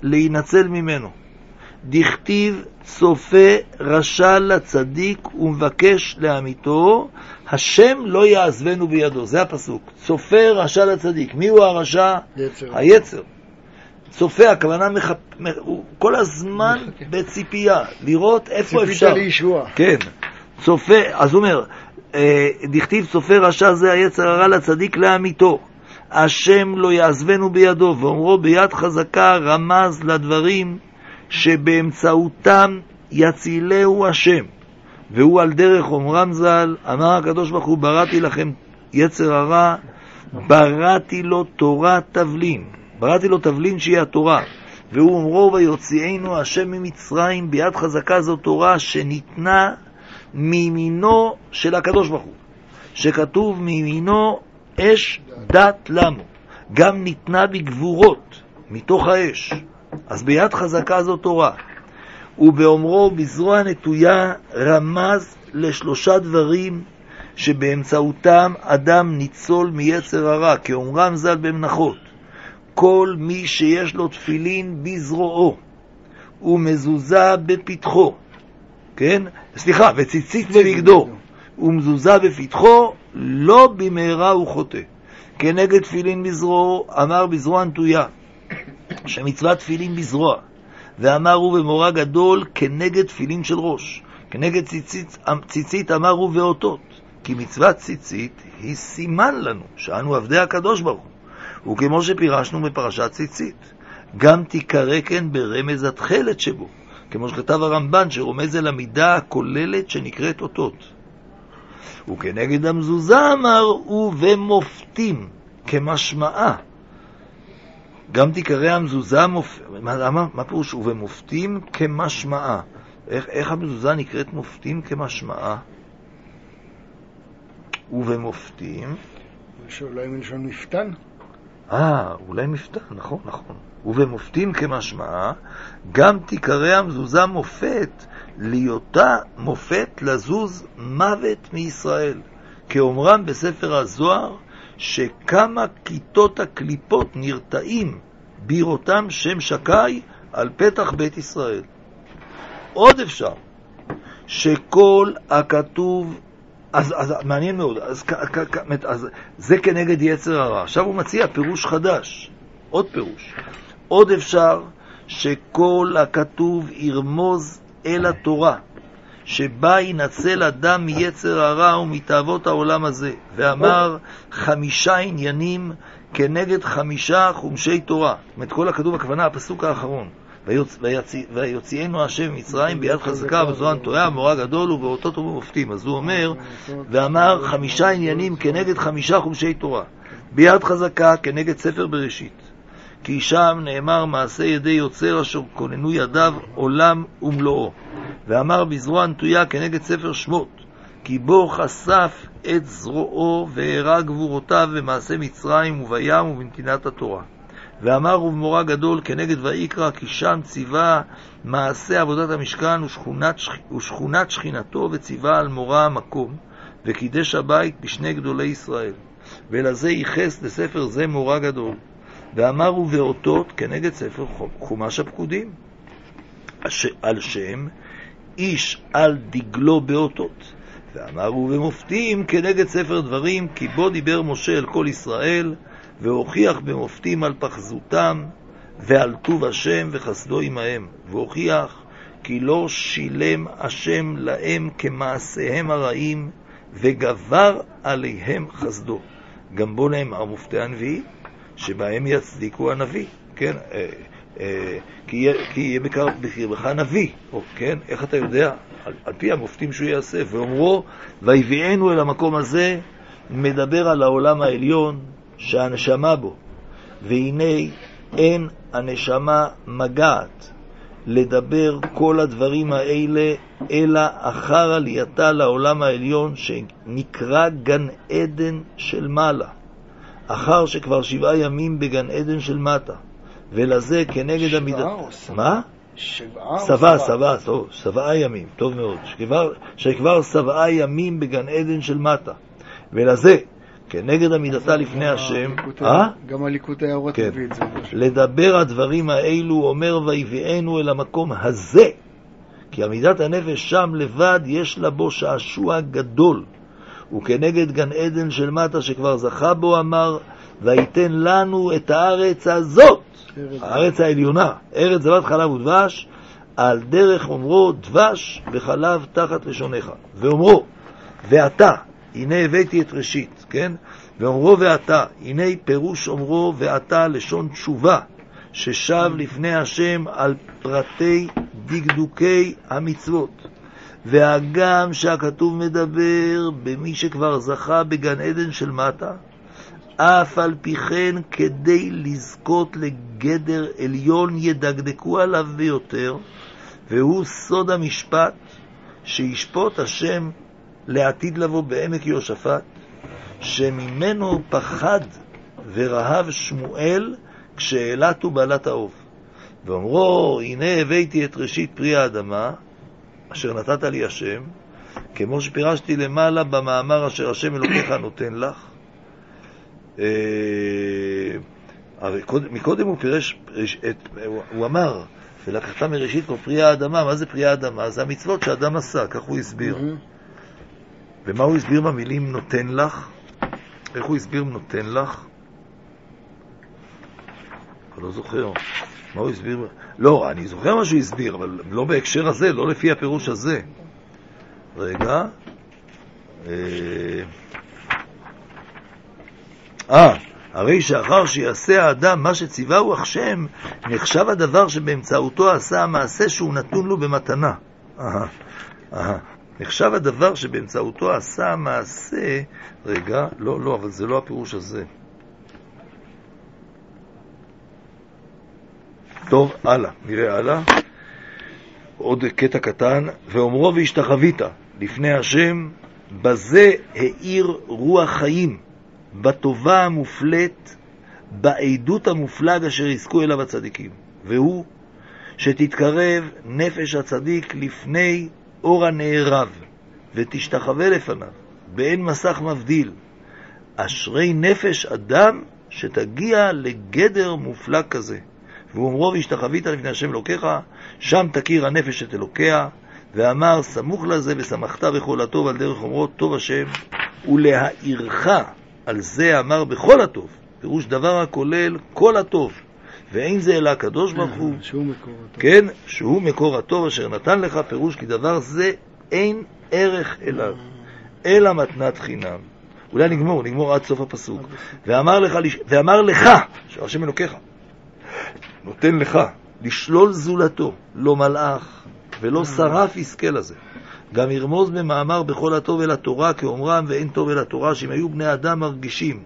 להינצל ממנו. דכתיב צופה רשע לצדיק ומבקש לעמיתו, השם לא יעזבנו בידו. זה הפסוק. צופה רשע לצדיק. מי הוא הרשע? יצר. היצר. צופה, הכוונה מחפ... הוא כל הזמן מחכה. בציפייה, לראות איפה אפשר. ציפית לישוע. כן. צופה, אז הוא אומר, דכתיב צופה רשע זה היצר הרע לצדיק לעמיתו. השם לא יעזבנו בידו, ואומרו ביד חזקה רמז לדברים שבאמצעותם יצילהו השם. והוא על דרך אומרם ז"ל, אמר הקדוש ברוך הוא, בראתי לכם יצר הרע, בראתי לו תורה תבלין. בראתי לו תבלין שהיא התורה. והוא אומרו ויוציאנו השם ממצרים, ביד חזקה זו תורה שניתנה מימינו של הקדוש ברוך הוא. שכתוב מימינו אש דת לנו. גם ניתנה בגבורות מתוך האש. אז ביד חזקה זו תורה. ובאומרו בזרוע נטויה רמז לשלושה דברים שבאמצעותם אדם ניצול מיצר הרע, כאומרם ז"ל במנחות. כל מי שיש לו תפילין בזרועו ומזוזה בפתחו, כן? סליחה, וציצית בבגדו ומזוזה בפתחו, לא במהרה הוא חוטא. כנגד תפילין בזרועו אמר בזרוע נטויה, שמצוות תפילין בזרוע, ואמרו במורא גדול כנגד תפילין של ראש. כנגד ציצית, ציצית אמרו ואותות, כי מצוות ציצית היא סימן לנו שאנו עבדי הקדוש ברוך הוא, וכמו שפירשנו בפרשת ציצית, גם תיקרא כן ברמז התחלת שבו, כמו שכתב הרמב"ן שרומז אל המידה הכוללת שנקראת אותות. וכנגד המזוזה אמר ובמופתים כמשמעה, גם תיקרא המזוזה מופ... מה, מה, מה פירוש ובמופתים כמשמעה? איך, איך המזוזה נקראת מופתים כמשמעה? ובמופתים שאולי מלשון מפתן? אה, אולי מפתן, נכון, נכון. ובמופתים כמשמעה, גם תיקרא המזוזה מופת, להיותה מופת לזוז מוות מישראל. כאומרם בספר הזוהר, שכמה כיתות הקליפות נרתעים בירותם שם שקי על פתח בית ישראל. עוד אפשר שכל הכתוב, אז, אז מעניין מאוד, אז, כ, כ, אז זה כנגד יצר הרע. עכשיו הוא מציע פירוש חדש, עוד פירוש. עוד אפשר שכל הכתוב ירמוז אל התורה, שבה ינצל אדם מיצר הרע ומתאוות העולם הזה, ואמר חמישה עניינים כנגד חמישה חומשי תורה. זאת כל הכתוב, הכוונה, הפסוק האחרון, ויוציאנו השם ממצרים ביד חזקה בזרוע נטויה במורא גדול ובאותות ובמופתים. אז הוא אומר, ואמר חמישה עניינים כנגד חמישה חומשי תורה, ביד חזקה כנגד ספר בראשית, כי שם נאמר מעשה ידי יוצר אשר כוננו ידיו עולם ומלואו. ואמר בזרוע נטויה כנגד ספר שמות, כי בו חשף את זרועו והראה גבורותיו במעשה מצרים ובים ובנתינת התורה. ואמר ובמורא גדול כנגד ויקרא, כי שם ציווה מעשה עבודת המשכן ושכונת, ושכונת שכינתו, וציווה על מורא המקום, וקידש הבית בשני גדולי ישראל. ולזה ייחס לספר זה מורא גדול. ואמר ובאותות כנגד ספר חומש הפקודים, על שם איש על דגלו באותות. ואמר ובמופתים כנגד ספר דברים, כי בו דיבר משה אל כל ישראל, והוכיח במופתים על פחזותם ועל טוב השם וחסדו עמהם, והוכיח כי לא שילם השם להם כמעשיהם הרעים, וגבר עליהם חסדו. גם בו נאמר מופתי הנביא, שבהם יצדיקו הנביא, כן? אה, אה, כי יהיה, כי יהיה בקרבך נביא, או, כן? איך אתה יודע? על, על פי המופתים שהוא יעשה. ואומרו, ויביאנו אל המקום הזה, מדבר על העולם העליון, שהנשמה בו, והנה אין הנשמה מגעת לדבר כל הדברים האלה, אלא אחר עלייתה לעולם העליון, שנקרא גן עדן של מעלה, אחר שכבר שבעה ימים בגן עדן של מטה. ולזה כנגד המידה... מה? שבעה סבעה, סבעה, טוב, שבעה ימים, טוב מאוד. שכבר, שכבר שבעה ימים בגן עדן של מטה. ולזה כנגד עמידתה לפני השם. גם הליקוטי האורות מביא את זה. לדבר הדברים האלו, אומר ויביאנו אל המקום הזה, כי עמידת הנפש שם לבד יש לה בו שעשוע גדול, וכנגד גן עדן של מטה שכבר זכה בו אמר, ויתן לנו את הארץ הזאת, הארץ העליונה, ארץ זבת חלב ודבש, על דרך אומרו דבש וחלב תחת לשונך. ואומרו, ואתה, הנה הבאתי את ראשית, כן? ואומרו ואתה, הנה פירוש אומרו ואתה לשון תשובה, ששב לפני השם על פרטי דקדוקי המצוות. והגם שהכתוב מדבר במי שכבר זכה בגן עדן של מטה, אף על פי כן כדי לזכות לגדר עליון ידקדקו עליו ביותר, והוא סוד המשפט שישפוט השם לעתיד לבוא בעמק יהושפט, שממנו פחד ורהב שמואל כשאלתו בעלת האוב. ואומרו, הנה הבאתי את ראשית פרי האדמה אשר נתת לי השם, כמו שפירשתי למעלה במאמר אשר השם אלוקיך נותן לך. מקודם הוא פירש, הוא אמר, ולקחת מראשית כל פרי האדמה. מה זה פרי האדמה? זה המצוות שאדם עשה, כך הוא הסביר. ומה הוא הסביר במילים נותן לך? איך הוא הסביר נותן לך? אני לא זוכר. מה הוא הסביר? לא, אני זוכר מה שהוא הסביר, אבל לא בהקשר הזה, לא לפי הפירוש הזה. רגע. אה, הרי שאחר שיעשה האדם מה שציווהו השם, נחשב הדבר שבאמצעותו עשה המעשה שהוא נתון לו במתנה. אהה, אהה. נחשב הדבר שבאמצעותו עשה המעשה, רגע, לא, לא, אבל זה לא הפירוש הזה. טוב, הלאה, נראה הלאה. עוד קטע קטן. ואומרו והשתחווית לפני השם, בזה האיר רוח חיים, בטובה המופלט, בעדות המופלג אשר יזכו אליו הצדיקים. והוא שתתקרב נפש הצדיק לפני אור הנערב, ותשתחווה לפניו, באין מסך מבדיל. אשרי נפש אדם שתגיע לגדר מופלג כזה. והוא אומרו והשתחווית לפני השם אלוקיך, שם תכיר הנפש את אלוקיה, ואמר סמוך לזה ושמחת בכל הטוב על דרך אומרו טוב השם, ולהאירך על זה אמר בכל הטוב, פירוש דבר הכולל כל הטוב, ואין זה אלא הקדוש ברוך הוא, שהוא מקור הטוב. כן, שהוא מקור הטוב אשר נתן לך, פירוש כי דבר זה אין ערך אליו, אלא מתנת חינם. אולי נגמור, נגמור עד סוף הפסוק. ואמר לך, ואמר לך, שהשם אלוקיך נותן לך לשלול זולתו, לא מלאך ולא שרף יזכה לזה. גם ירמוז במאמר בכל הטוב אל התורה כאומרם, ואין טוב אל התורה, שאם היו בני אדם מרגישים,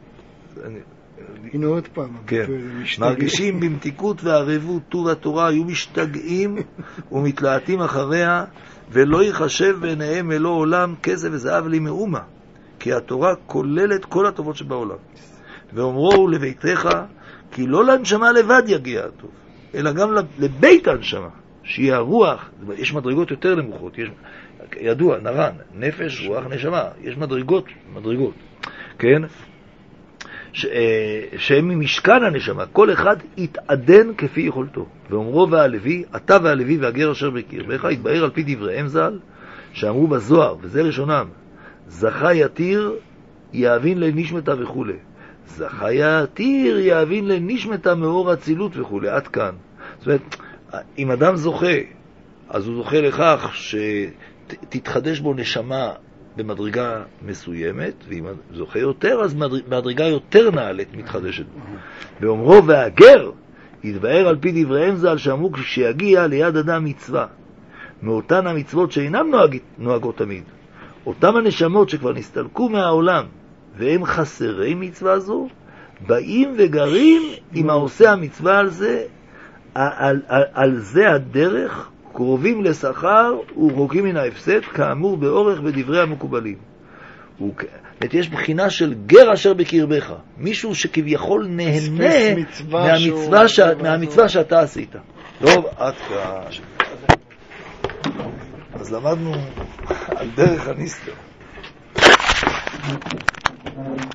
הנה עוד פעם, כן, מרגישים במתיקות וערבות טוב התורה, היו משתגעים ומתלהטים אחריה, ולא יחשב ביניהם אלו עולם כסף וזהב לי מאומה, כי התורה כוללת כל הטובות שבעולם. ואומרו לביתך, כי לא להנשמה לבד יגיע הטוב, אלא גם לבית ההנשמה, שהיא הרוח. יש מדרגות יותר נמוכות, יש, ידוע, נרן, נפש, רוח, נשמה, יש מדרגות, מדרגות, כן? ש, שהם ממשכן הנשמה, כל אחד יתעדן כפי יכולתו. ואומרו והלוי, אתה והלוי והגר אשר בקרבך, יתבהר על פי דבריהם ז"ל, שאמרו בזוהר, וזה לשונם, זכה יתיר יאבין לנשמתה וכו'. זכה יתיר יאבין לנשמתה מאור הצילות וכו'. עד כאן. זאת אומרת, אם אדם זוכה, אז הוא זוכה לכך שתתחדש בו נשמה במדרגה מסוימת, ואם זוכה יותר, אז מדרגה יותר נעלית מתחדשת בו. ואומרו והגר יתבהר על פי דבריהם ז"ל, שאמרו כשיגיע ליד אדם מצווה מאותן המצוות שאינם נוהג, נוהגות תמיד, אותם הנשמות שכבר נסתלקו מהעולם והם חסרי מצווה זו, באים וגרים עם העושה המצווה על זה, על, על, על זה הדרך, קרובים לשכר ורחוקים מן ההפסד, כאמור באורך בדברי המקובלים. יש בחינה של גר אשר בקרבך, מישהו שכביכול נהנה מהמצווה, ש... מהמצווה שאתה עשית. טוב, עד כאן. אז למדנו על דרך הניסטר.